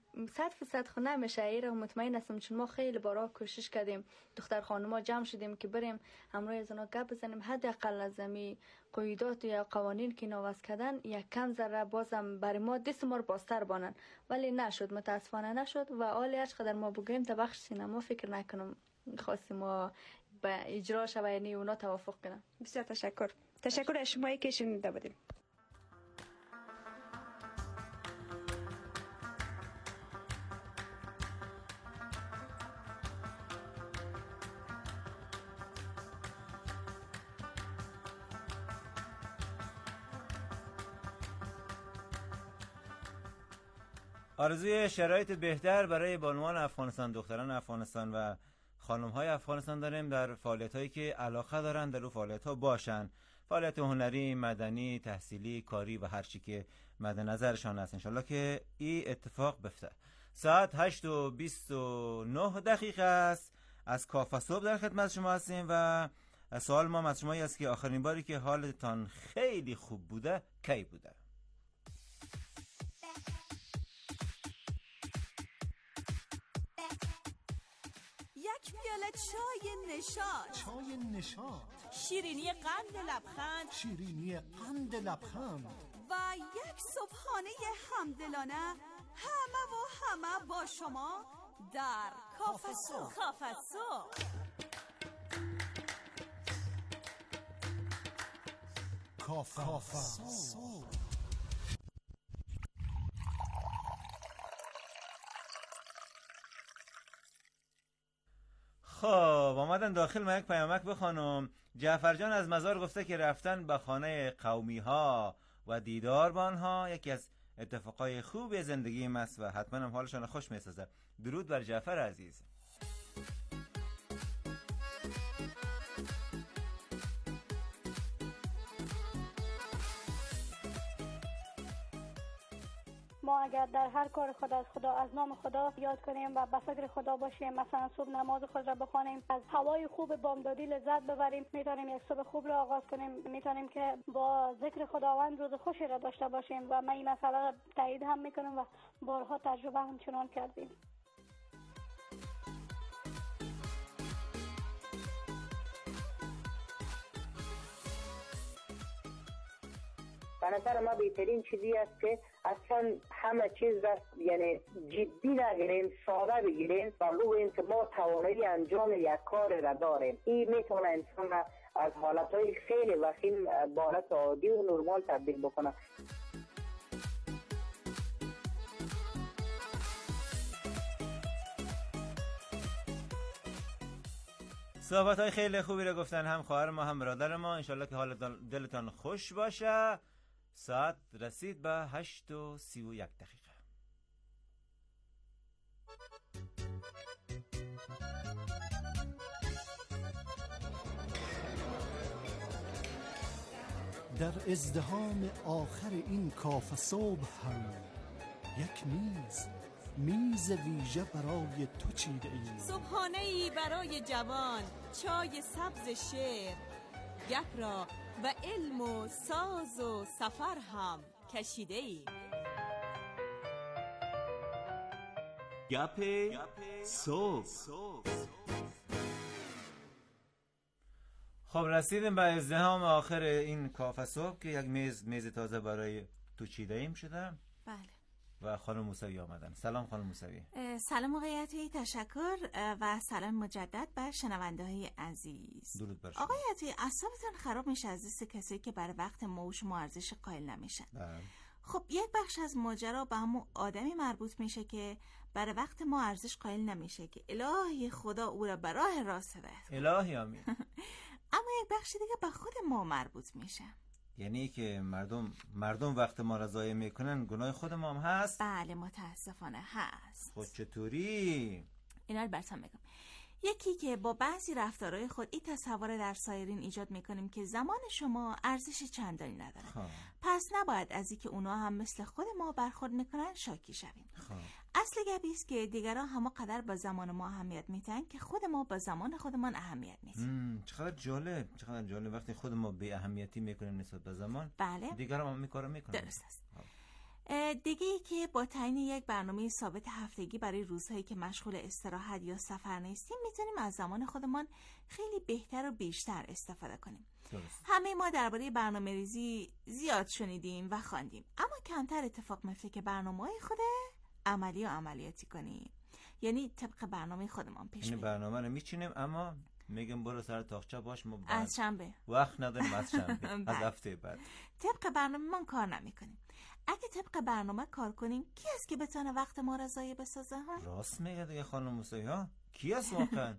100% خو نمیشه. ایره مطمئن هستم، چون ما خیلی بارها کوشش کردیم، دختر خانوما جمع شدیم که بریم همراه از اونا گپ بزنیم، حداقل از می قیودات یا قوانین که نوضع کردن یک کم ذره بازم برای ما دست ما رو بازتر بانن، ولی نشد، متاسفانه نشد و حالی هر چقدر ما بگوییم تا بخش سینما فکر نکنم خواستیم ما به اجرا شوه، یعنی اونا توافق کنن. بسیار تشکر از شمایی که شنیده بودیم. آرزوی شرایط بهتر برای بانوان افغانستان، دختران افغانستان و خانم‌های افغانستان داریم در فعالیت‌هایی که علاقه دارن در اون فعالیت‌ها باشن، فعالیت هنری، مدنی، تحصیلی، کاری و هر چی که مد نظرشان هست. انشالله که این اتفاق بیفته. ساعت 8:29 است. از کافه صبح در خدمت شما هستیم و سوال ما از شما است که آخرین باری که حالتان خیلی خوب بوده کی بوده؟ یک پیاله چای نشاط، شیرینی قند لبخند و یک صبحانه همدلانه، همه با شما در کافه صبح. خب آمدن داخل. من یک پیامک بخوانم. جعفر جان از مزار گفته که رفتن به خانه قومی ها و دیدار با آنها یکی از اتفاقای خوب زندگی است و حتما هم حالشان خوش میسازه. درود بر جعفر عزیز. ما اگر در هر کار خود از خدا از نام خدا یاد کنیم و به فکر خدا باشیم، مثلا صبح نماز خود را بخوانیم، از هوای خوب بامدادی لذت ببریم، میتونیم یک صبح خوب را آغاز کنیم، میتونیم که با ذکر خداوند روز خوشی را داشته باشیم و من این مسئله را تایید هم میکنم و بارها تجربه هم چنان کردیم. به نظر ما بهترین چیزی است که اصلا همه چیز را یعنی جدی نگیریم، ساده بگیریم و بگوییم که ما توانایی انجام یک کار را داریم. این میتونه انسان را از حالتهای خیلی وخیم به حالت عادی و نرمال تبدیل بکنه. صحبت‌های خیلی خوبی را گفتن هم خواهر ما هم برادر ما. انشالله که حال دلتان خوش باشه. ساعت رسید به 8:31. در ازدحام آخر این کافه صبح هم یک میز ویژه برای تو چیده ایم. صبحانه‌ای برای جوان، چای سبز شعر، گپ را و علم و ساز و سفر هم کشیده ایم. گپ صبح. خب رسیدیم به ازدحام آخر این کافه صبح که یک میز تازه برای تو چیده ایم شده. بله. و خانم موسوی آمدن. سلام خانم موسوی. سلام آقای عطایی، تشکر و سلام مجدد بر شنونده های عزیز. درود بر شما. آقای عطایی، اعصابتون خراب میشه از دست کسایی که برای وقت ما و شما ارزش قائل نمیشن. خب یک بخش از ماجرا به همون آدمی مربوط میشه که برای وقت ما ارزش قائل نمیشه که الهی خدا او را به راه راست هدایت. الهی آمین. اما یک بخش دیگه به خود ما مربوط میشه. یعنی که مردم وقت ما را ضایع میکنن، گناه خود ما هم هست؟ بله متاسفانه هست. خود چطوری؟ اینا رو براتون میگم. یکی که با بعضی رفتارهای خود این تصور در سایرین ایجاد میکنیم که زمان شما ارزش چندانی نداره. پس نباید از اینکه اونا هم مثل خود ما برخورد میکنن شاکی شویم. اصل گپی است که دیگران همه قدر با زمان ما اهمیت میتن که خود ما با زمان خودمان اهمیت میتیم. چقدر جالب وقتی خود ما بی اهمیتی میکنیم نسبت به زمان. بله. دیگران هم میکارو میکنن. درست است. دیگه ای که با تعیین یک برنامه ثابت هفتگی برای روزهایی که مشغول استراحت یا سفر نیستیم میتونیم از زمان خودمان خیلی بهتر و بیشتر استفاده کنیم. درست. همه ما درباره برنامه‌ریزی زیاد شنیدیم و خواندیم، اما کمتر اتفاق میفته که برنامه‌های خود عملی و عملیاتی کنیم. یعنی طبق برنامه خودمان پیش بریم. برنامه رو میچینیم اما میگم برو سر تاخچه باش، ما از شنبه وقت نداریم، از شنبه از هفته بعد طبق برنامه من کار نمیکنیم. اگه طبق برنامه کار کنیم کی است که بتونه وقت ما را ضایع بسازه ها؟ راست میگه دیگه خانم موسوی ها. کی است واقعا؟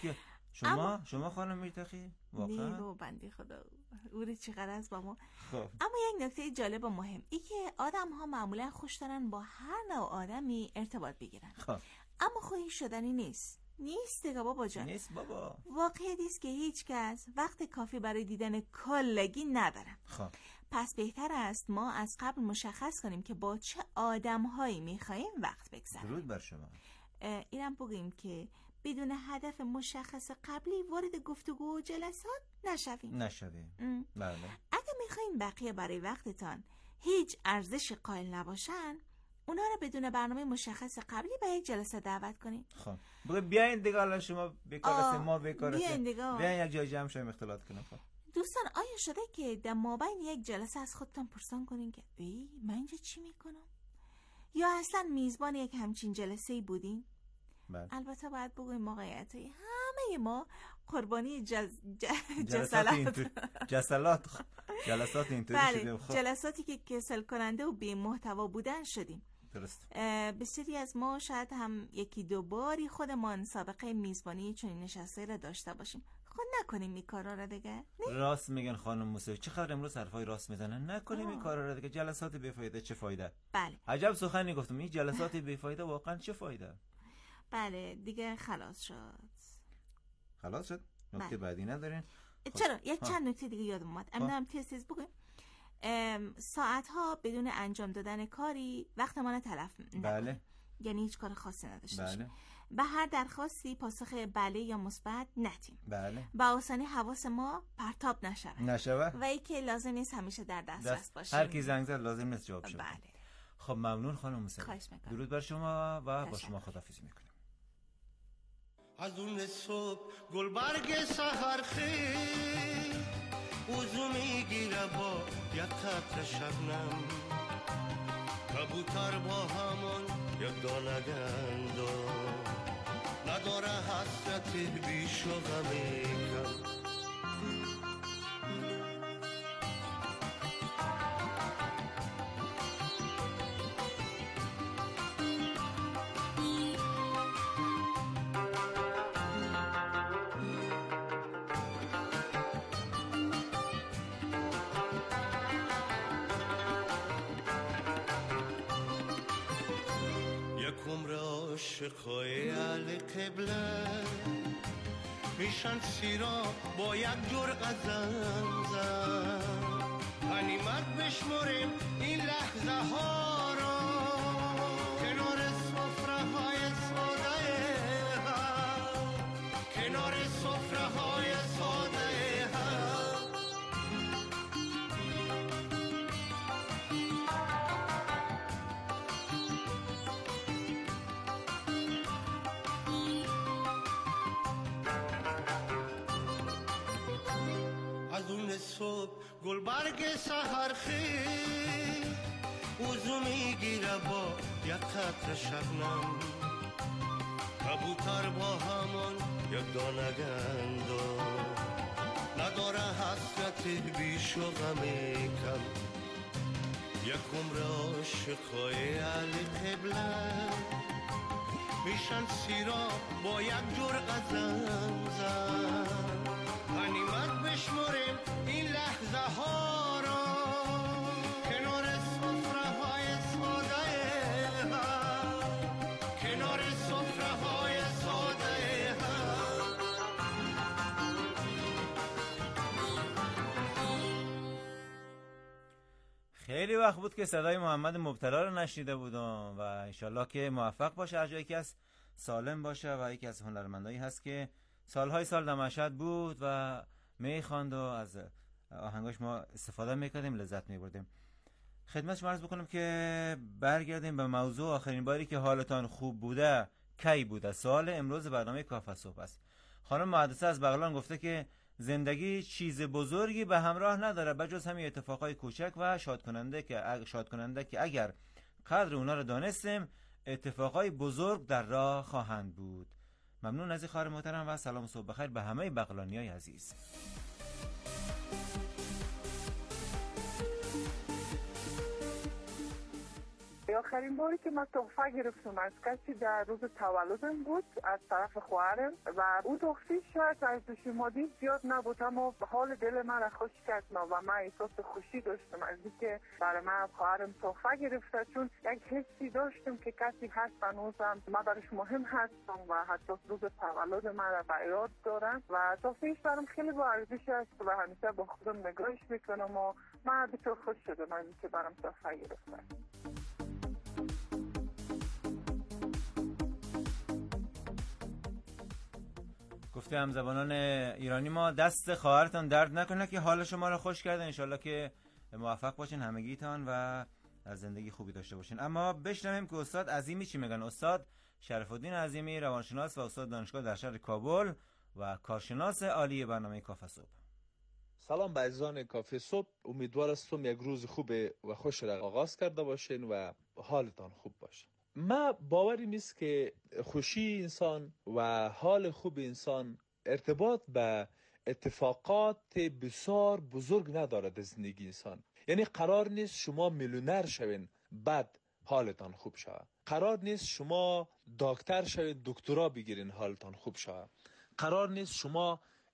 شما خانم میرتقی واقعا؟ نیرو بندی خدا اوری چقدر از با ما. خب. اما یک نکته جالب و مهم ای که آدم ها معمولا خوش دارن با هر نوع آدمی ارتباط بگیرن. خب. اما خواهی شدنی نیست دیگه بابا جان. نیست بابا. واقعیت است که هیچ کس وقت کافی برای دیدن کلگی نداره. خب. پس بهتر است ما از قبل مشخص کنیم که با چه آدم‌هایی می‌خوایم وقت بگذرونیم. درود بر شما. اینم بگیم که بدون هدف مشخص قبلی وارد گفتگو و جلسات نشویم. بله. اگه می‌خوایم بقیه برای وقتتان هیچ ارزش قائل نباشن، اونا رو بدون برنامه مشخص قبلی به یک جلسه دعوت کنید. خب بیاین دیگه، الان شما بیکار هستید، ما بیکار هستیم، بیاین یک جای جمع شویم اختلاط کنیم. خب دوستان، آیا شده که در مابین یک جلسه از خودتان پرسان کنین که من اینجا چی میکنم؟ یا اصلا میزبان یک همچین جلسه‌ای بودین؟ بله. البته باید بگویم موقعیتی همه ما قربانی جلسات اینطوری شدیم. خب جلساتی که کسل کننده و بی محتوا بودن شدیم. درست. بسیاری از ما شاید هم یکی دو باری خودمان سابقه میزبانی چنین نشسته را داشته باشیم. خب نکنیم این کارا رو دیگه. راست میگن خانم موسوی، چه خبر امروز حرفای راست میزنن. نکنیم این کارا رو دیگه. جلسات بیفایده چه فایده؟ بله. عجب سخنی گفتم. این جلسات بیفایده واقعا چه فایده؟ بله دیگه خلاص شد. خلاص شد؟ نکته بعدی ندارین؟ چرا یک چند نکته دیگه یادم اومد. امروز تیز بگیم. ساعت ها بدون انجام دادن کاری وقت ما رو تلف نکنیم. بله. یعنی هیچ کار خاصی نداشته باشیم. بله. به هر درخواستی پاسخ بله یا مثبت ندیم. بله. با آسانی حواس ما پرتاب نشود. و ای که لازم نیست همیشه در دسترس باشیم. هر کی زنگ زد لازم نیست جواب شد. بله. خب ممنون خانم موسوی. درود بر شما و با شما خداحافظی میکنیم. از اون صبح گلبرگ سحرخیز وضو میگیره با یک قطره شبنم، کبوتر با همون یک دانه گندم، نداره حسرت بیش و غمی کم. عاشقای اهل قبله میشن سیرا با یک جرعه زمزم، غنیمت بشمریم این لحظه ها را کنار سفره های ساده هم، کنار سفره های ساده هم. از اون صبح گلبرگ سحرخیز وضو میگیره با یک قطره شبنم، کبوتر با همون یک دانه گندم، نداره حسرت بیش و غمی کم. یک عمر عاشقای اهل قبله میشن سیرا با یک جرعه زمزم، غنیمت بشمریم این لحظه ها را کنار سفره های ساده هم، کنار سفره های ساده هم. خیلی وقت بود که صدای محمد مبتلا رو نشنیده بودم و انشالله که موفق باشه، هر جایی که از سالم باشه و یکی از هنرمندایی هست که سالهای سال در مشهد بود و میخواند و از آهنگاش ما استفاده میکردیم، لذت میبردیم. خدمت شما عرض بکنم که برگردیم به موضوع آخرین باری که حالتان خوب بوده کی بوده. سوال امروز برنامه کافه صبح است. خانم مهندسه از بغلان گفته که زندگی چیز بزرگی به همراه نداره بجز همین اتفاقای کوچک و شاد کننده که اگر قدر اونا رو دانستیم اتفاقای بزرگ در راه خواهند بود. ممنون از این خواهر محترم و سلام و صبح بخیر به همه بغلانیای عزیز. آخرین باری که من تحفه گرفتم از کسی در روز تولدم بود از طرف خواهرم و او تحفه شاید از شمادی زیاد نبود اما حال دل من را خوش کرد و من احساس خوشی داشتم از اینکه برای من خواهرم تحفه گرفته، چون یک حسی داشتم که کسی هست هنوزم من برایش مهم هستم و حتی روز تولد من را به یاد دارم و تحفهش برام خیلی با ارزش است و همیشه با خودم نگاهش میکنم و من بسیار خوش شدم از اینکه برام تحفه گرفته. گفته همزبانان ایرانی ما دست خواهرتان درد نکنه که حال شما رو خوش کرده. انشالله که موفق باشین همگیتان و از زندگی خوبی داشته باشین. اما بشنویم که استاد عظیمی چی میگن. استاد شرف الدین عظیمی روانشناس و استاد دانشگاه در شهر کابل و کارشناس عالی برنامه کافه صبح. سلام به عزیزان کافه صبح، امیدوار هستم یک روز خوب و خوش را آغاز کرده باشین و حالتان خوب باشه. ما باوری نیست که خوشی انسان و حال خوب انسان ارتباط به اتفاقات بسیار بزرگ ندارد در زندگی انسان. یعنی قرار نیست شما میلیونر شوین بعد حالتان خوب شود، قرار نیست شما دکتر شوین دکترا بگیرین حالتان خوب شود، قرار نیست شما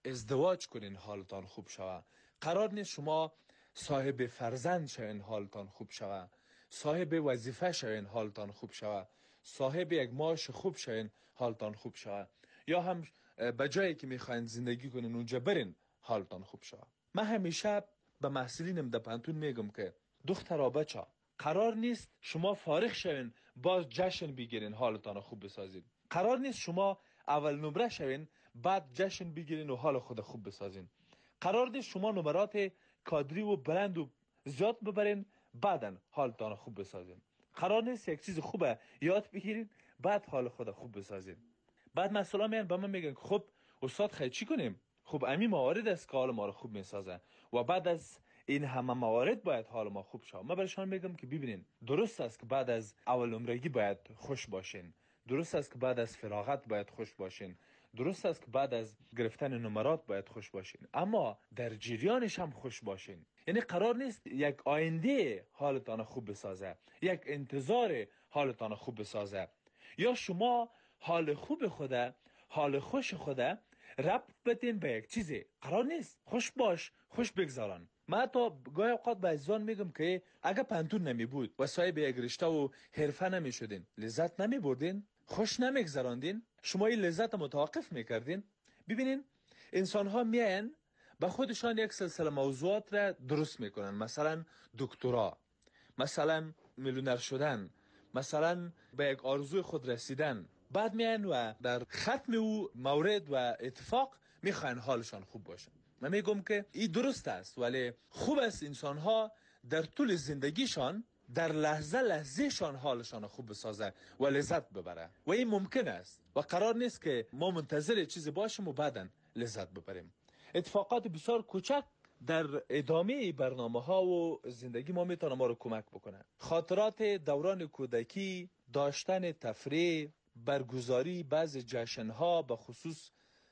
ازدواج کنین حالتان خوب شوه. قرار نیست شما صاحب فرزند شوین حالتان خوب شوه. صاحب وظیفه شوین حالتان خوب شوه. صاحب یک معاش خوب شوین حالتان خوب شوه. یا هم به جایی که میخواین زندگی کنین اونجا برین حالتان خوب شوه. من همیشه به محصلینم در پانتون میگم که دخترها بچه قرار نیست شما فارغ شوین باز جشن بگیرین حالتان خوب بسازین. قرار نیست شما اول نمره شوین بعد جشن بگیرین و حال خود خوب بسازین. قرار نیست شما نمرات کادری و بلند و زیاد ببرین بعدن حالتان خوب بسازین. قرار نیست یک چیز خوبه یاد بگیرین بعد حال خود خوب بسازین. بعد مسئولا میان به من میگن خب استاد خیلی چی کنیم؟ خب امی موارد است که حال ما رو خوب میسازه و بعد از این همه موارد باید حال ما خوب شه. من برشان میگم که ببینین درست است که بعد از اول نمرگی باید خوش باشین. درست است که بعد از فراغت باید خوش باشین. درست است که بعد از گرفتن نمرات باید خوش باشین، اما در جریانش هم خوش باشین. یعنی قرار نیست یک آینده حالتان خوب بسازه، یک انتظار حالتان خوب بسازه، یا شما حال خوب خوده، حال خوش خوده ربط بدین به یک چیزی. قرار نیست. خوش باش، خوش بگذارن. من تا گاهی اوقات به عزیزان میگم که اگه پانتون نمی بود و صاحب یک رشته و حرفه نمی شدین، لذت نمی بردین، خوش نمیگذراندین، شما این لذت متوقف میکردین. ببینین انسان ها میاین به خودشان یک سلسله موضوعات را درست میکنن، مثلا دکترا، مثلا میلیونر شدن، مثلا به یک آرزوی خود رسیدن. بعد میاین و در ختم او مورد و اتفاق میخواین حالشان خوب باشه. من میگم که این درست است، ولی خوب است انسان ها در طول زندگیشان در لحظه شان حالشان خوب بسازه و لذت ببره و این ممکن است و قرار نیست که ما منتظر چیزی باشیم و بعداً لذت ببریم. اتفاقات بسیار کوچک در ادامه برنامه ها و زندگی ما میتونه ما رو کمک بکنه. خاطرات دوران کودکی، داشتن تفریح، برگزاری بعض جشن ها، به خصوص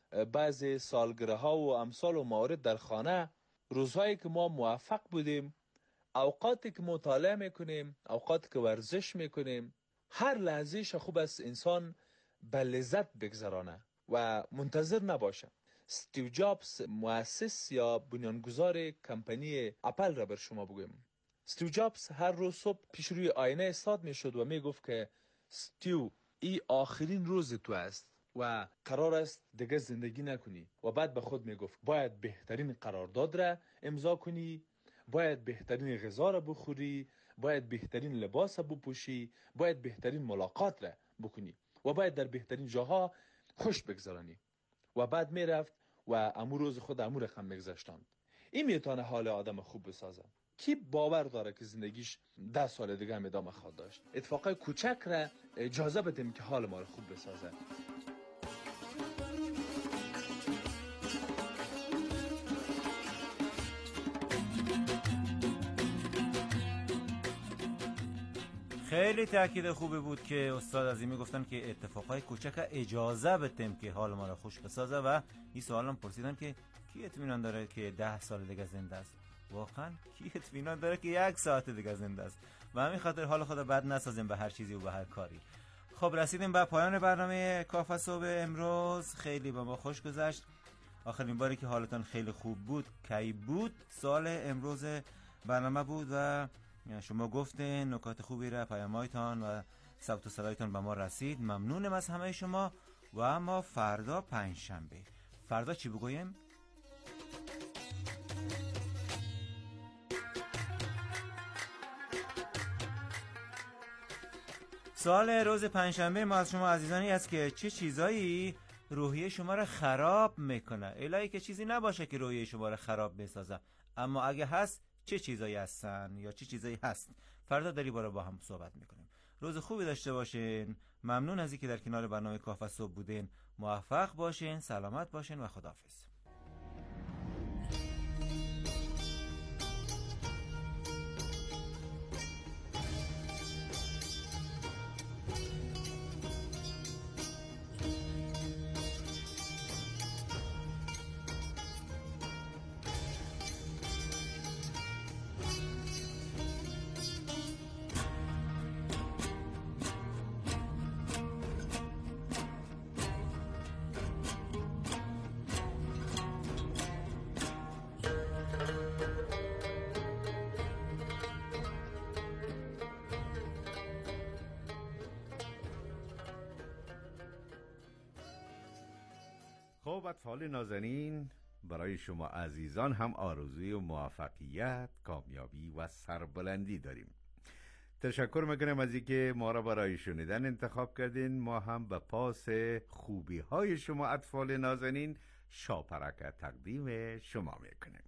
بعض سالگرده ها و امثال و موارد در خانه، روزهایی که ما موفق بودیم، اوقاتی که مطالعه میکنیم، اوقاتی که ورزش میکنیم، هر لحظهش خوب است انسان به لذت بگذرانه و منتظر نباشه. استیو جابز مؤسس یا بنیانگذار کمپانی اپل را بر شما بگویم. استیو جابز هر روز صبح پیش روی آینه ایستاد میشد و میگفت که استیو این آخرین روز تو است و قرار است دیگه زندگی نکنی، و بعد به خود میگفت باید بهترین قرارداد را امضا کنی، باید بهترین غذا را بخوری، باید بهترین لباس را بپوشی، باید بهترین ملاقات را بکنی و باید در بهترین جاها خوش بگذرانی. و بعد میرفت و امو روز خود امو رقم میگذشتاند. این میتونه حال آدم خوب بسازه. کی باور داره که زندگیش 10 سال دیگه هم ادامه خواهد داشت؟ اتفاقای کوچک را اجازه بدیم که حال ما رو خوب بسازه. خیلی تاکید خوبی بود که استاد عظیمی گفتن که اتفاقای کوچک اجازه بدیم که حال ما رو خوش بسازه. و این سوالم پرسیدن که کی اطمینان داره که 10 سال دیگه زنده است؟ واقعا کی اطمینان داره که 1 ساعت دیگه زنده است؟ و همین خاطر حال خود بد نسازیم به هر چیزی و به هر کاری. خب رسیدیم به پایان برنامه کافه صبح امروز. خیلی با ما خوش گذشت. آخرین باری که حالتان خیلی خوب بود کی بود؟ سال امروز برنامه بود و شما گفتین نکات خوبی را، پیام‌هایتان و صوت و صدایتان به ما رسید. ممنونم از همه شما. و اما فردا پنجشنبه، فردا چی بگویم؟ سوال روز پنجشنبه ما از شما عزیزانی است که چه چیزایی روحیه شما را خراب میکنه؟ الهی که چیزی نباشه که روحیه شما را خراب بسازه، اما اگه هست چه چیزایی هستن یا چه چیزایی هست؟ فردا در این باره با هم صحبت میکنیم. روز خوبی داشته باشین. ممنون از اینکه در کنار برنامه کافه صبح بودین. موفق باشین، سلامت باشین و خداحافظ. خب اطفال نازنین، برای شما عزیزان هم آرزوی موفقیت، کامیابی و سربلندی داریم. تشکر میکنم از اینکه ما را برای شنیدن انتخاب کردین. ما هم به پاس خوبی های شما اطفال نازنین شاپرک تقدیم شما میکنیم.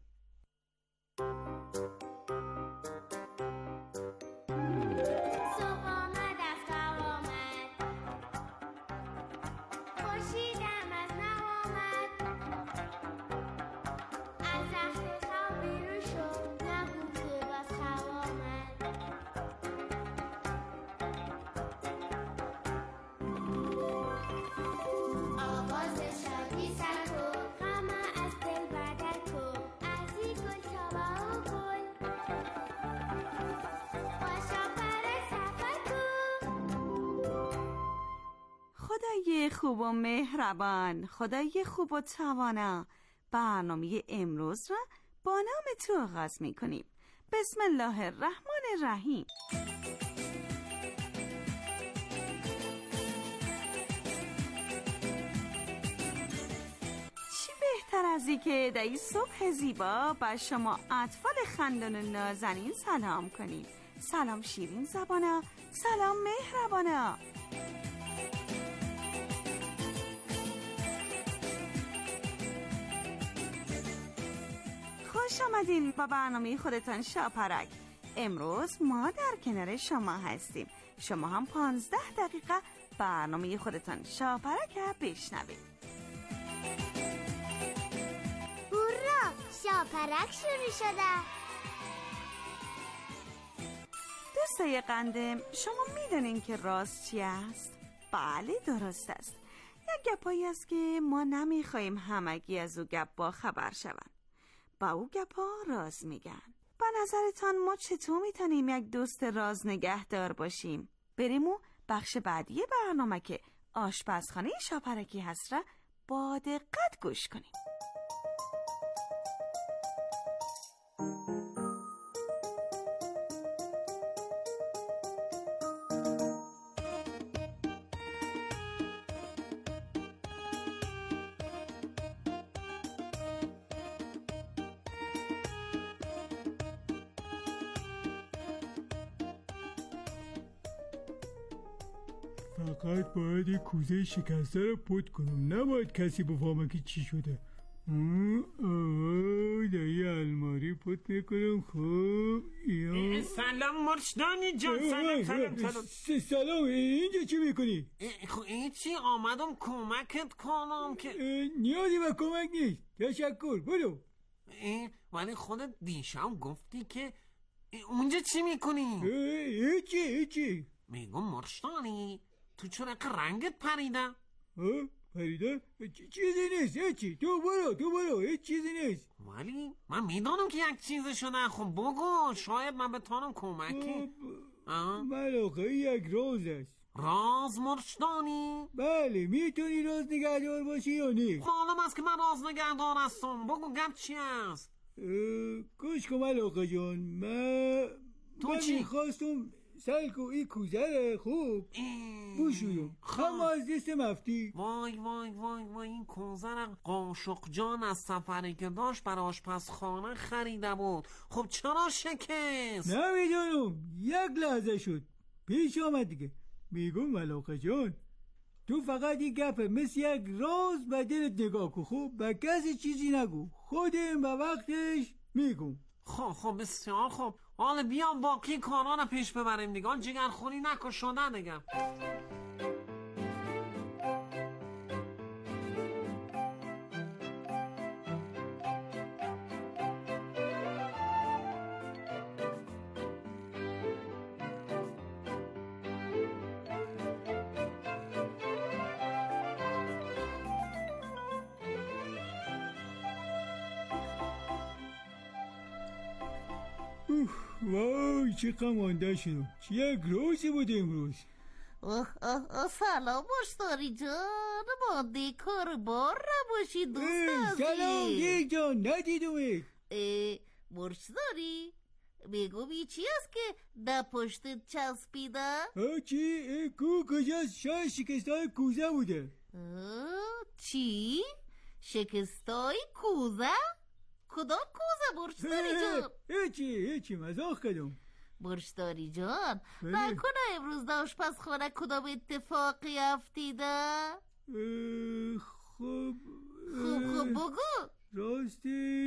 خدای خوب و مهربان، خدای خوب و توانا، برنامه امروز را با نام تو آغاز می کنیم. بسم الله الرحمن الرحیم. چی بهتر از این که در این صبح زیبا با شما اطفال خندان و نازنین سلام کنیم. سلام شیرین زبانا، سلام مهربانا. خوش آمدین با برنامه خودتان شاپرک. امروز ما در کنار شما هستیم. شما هم 15 دقیقه برنامه خودتان شاپرک بشنوید. هورا، شاپرک شروع شده. دوستای قندم، شما میدونین که راز چی است؟ بله درست است. یک گپایی است که ما نمیخوایم همگی از او گپ با خبر شوند. با او گپا راز میگن. با نظرتان ما چطور میتونیم یک دوست راز نگهدار باشیم؟ بریم و بخش بعدی برنامه که آشپزخانه شاپرکی هست را با دقت گوش کنیم. فقط باید یک کوزه شکسته رو پود کنم، نباید کسی بفهمه که چی شده. در یه الماری پود میکنم. خب سلام مرشدانی جان. سلام. اینجا چی میکنی؟ خب این چی؟ آمدم کمکت کنم که نیازی به کمک نیست، تشکر، برو. ولی خودت دیشب گفتی که اونجا چی میکنی؟ هیچی میگم مرشدانی تو چرا رنگت پریده؟ پریده؟ چیزی نیست. هیچی. تو برو هیچ چیزی نیست. ولی من میدونم که یک چیز شده. خب بگو، شاید من بتونم کمکی. ملاقه یک راز است. راز مرشدانی؟ بله. میتونی راز نگهدار باشی یا نه؟ معلوم است که من راز نگهدار هستم. بگو گپ چی است؟ گوش کن ملاقه جان. من میخواستم سلکو این کوزه خوب بوشویم. خم از دست مفتی. وای این کوزه را قاشق جان از سفری که داشت برای آشپزخانه خریده بود. خب چرا شکست؟ نمیدونم، یک لحظه شد پیش آمد دیگه. میگم ملاقه جان، تو فقط این گپه مثل یک راز به دلت نگاه کن. خب به کسی چیزی نگو، خودم به وقتش میگم. خب بسیار خوب. حالا بیام باقی کارا رو پیش ببریم دیگه. جگر خونی نکن شده دیگه. وای چه غمانده شدم. یک روزی بود امروز. سلام مشتری جان، با دیکار بار نباشی دوست عزیز. سلام دیک جان، ندیدمت. مشتری بگو بی چی است که در پشتت چسبیده؟ چی؟ کجاست؟ شاید شکسته کوزه بوده. چی؟ شکستای کوزه؟ کدام کوزه برشتاری جان؟ هیچی مزاق کردم. برشتاری جان نکنه امروز در آشپزخانه کدام اتفاقی افتیده؟ خب بگو. راستی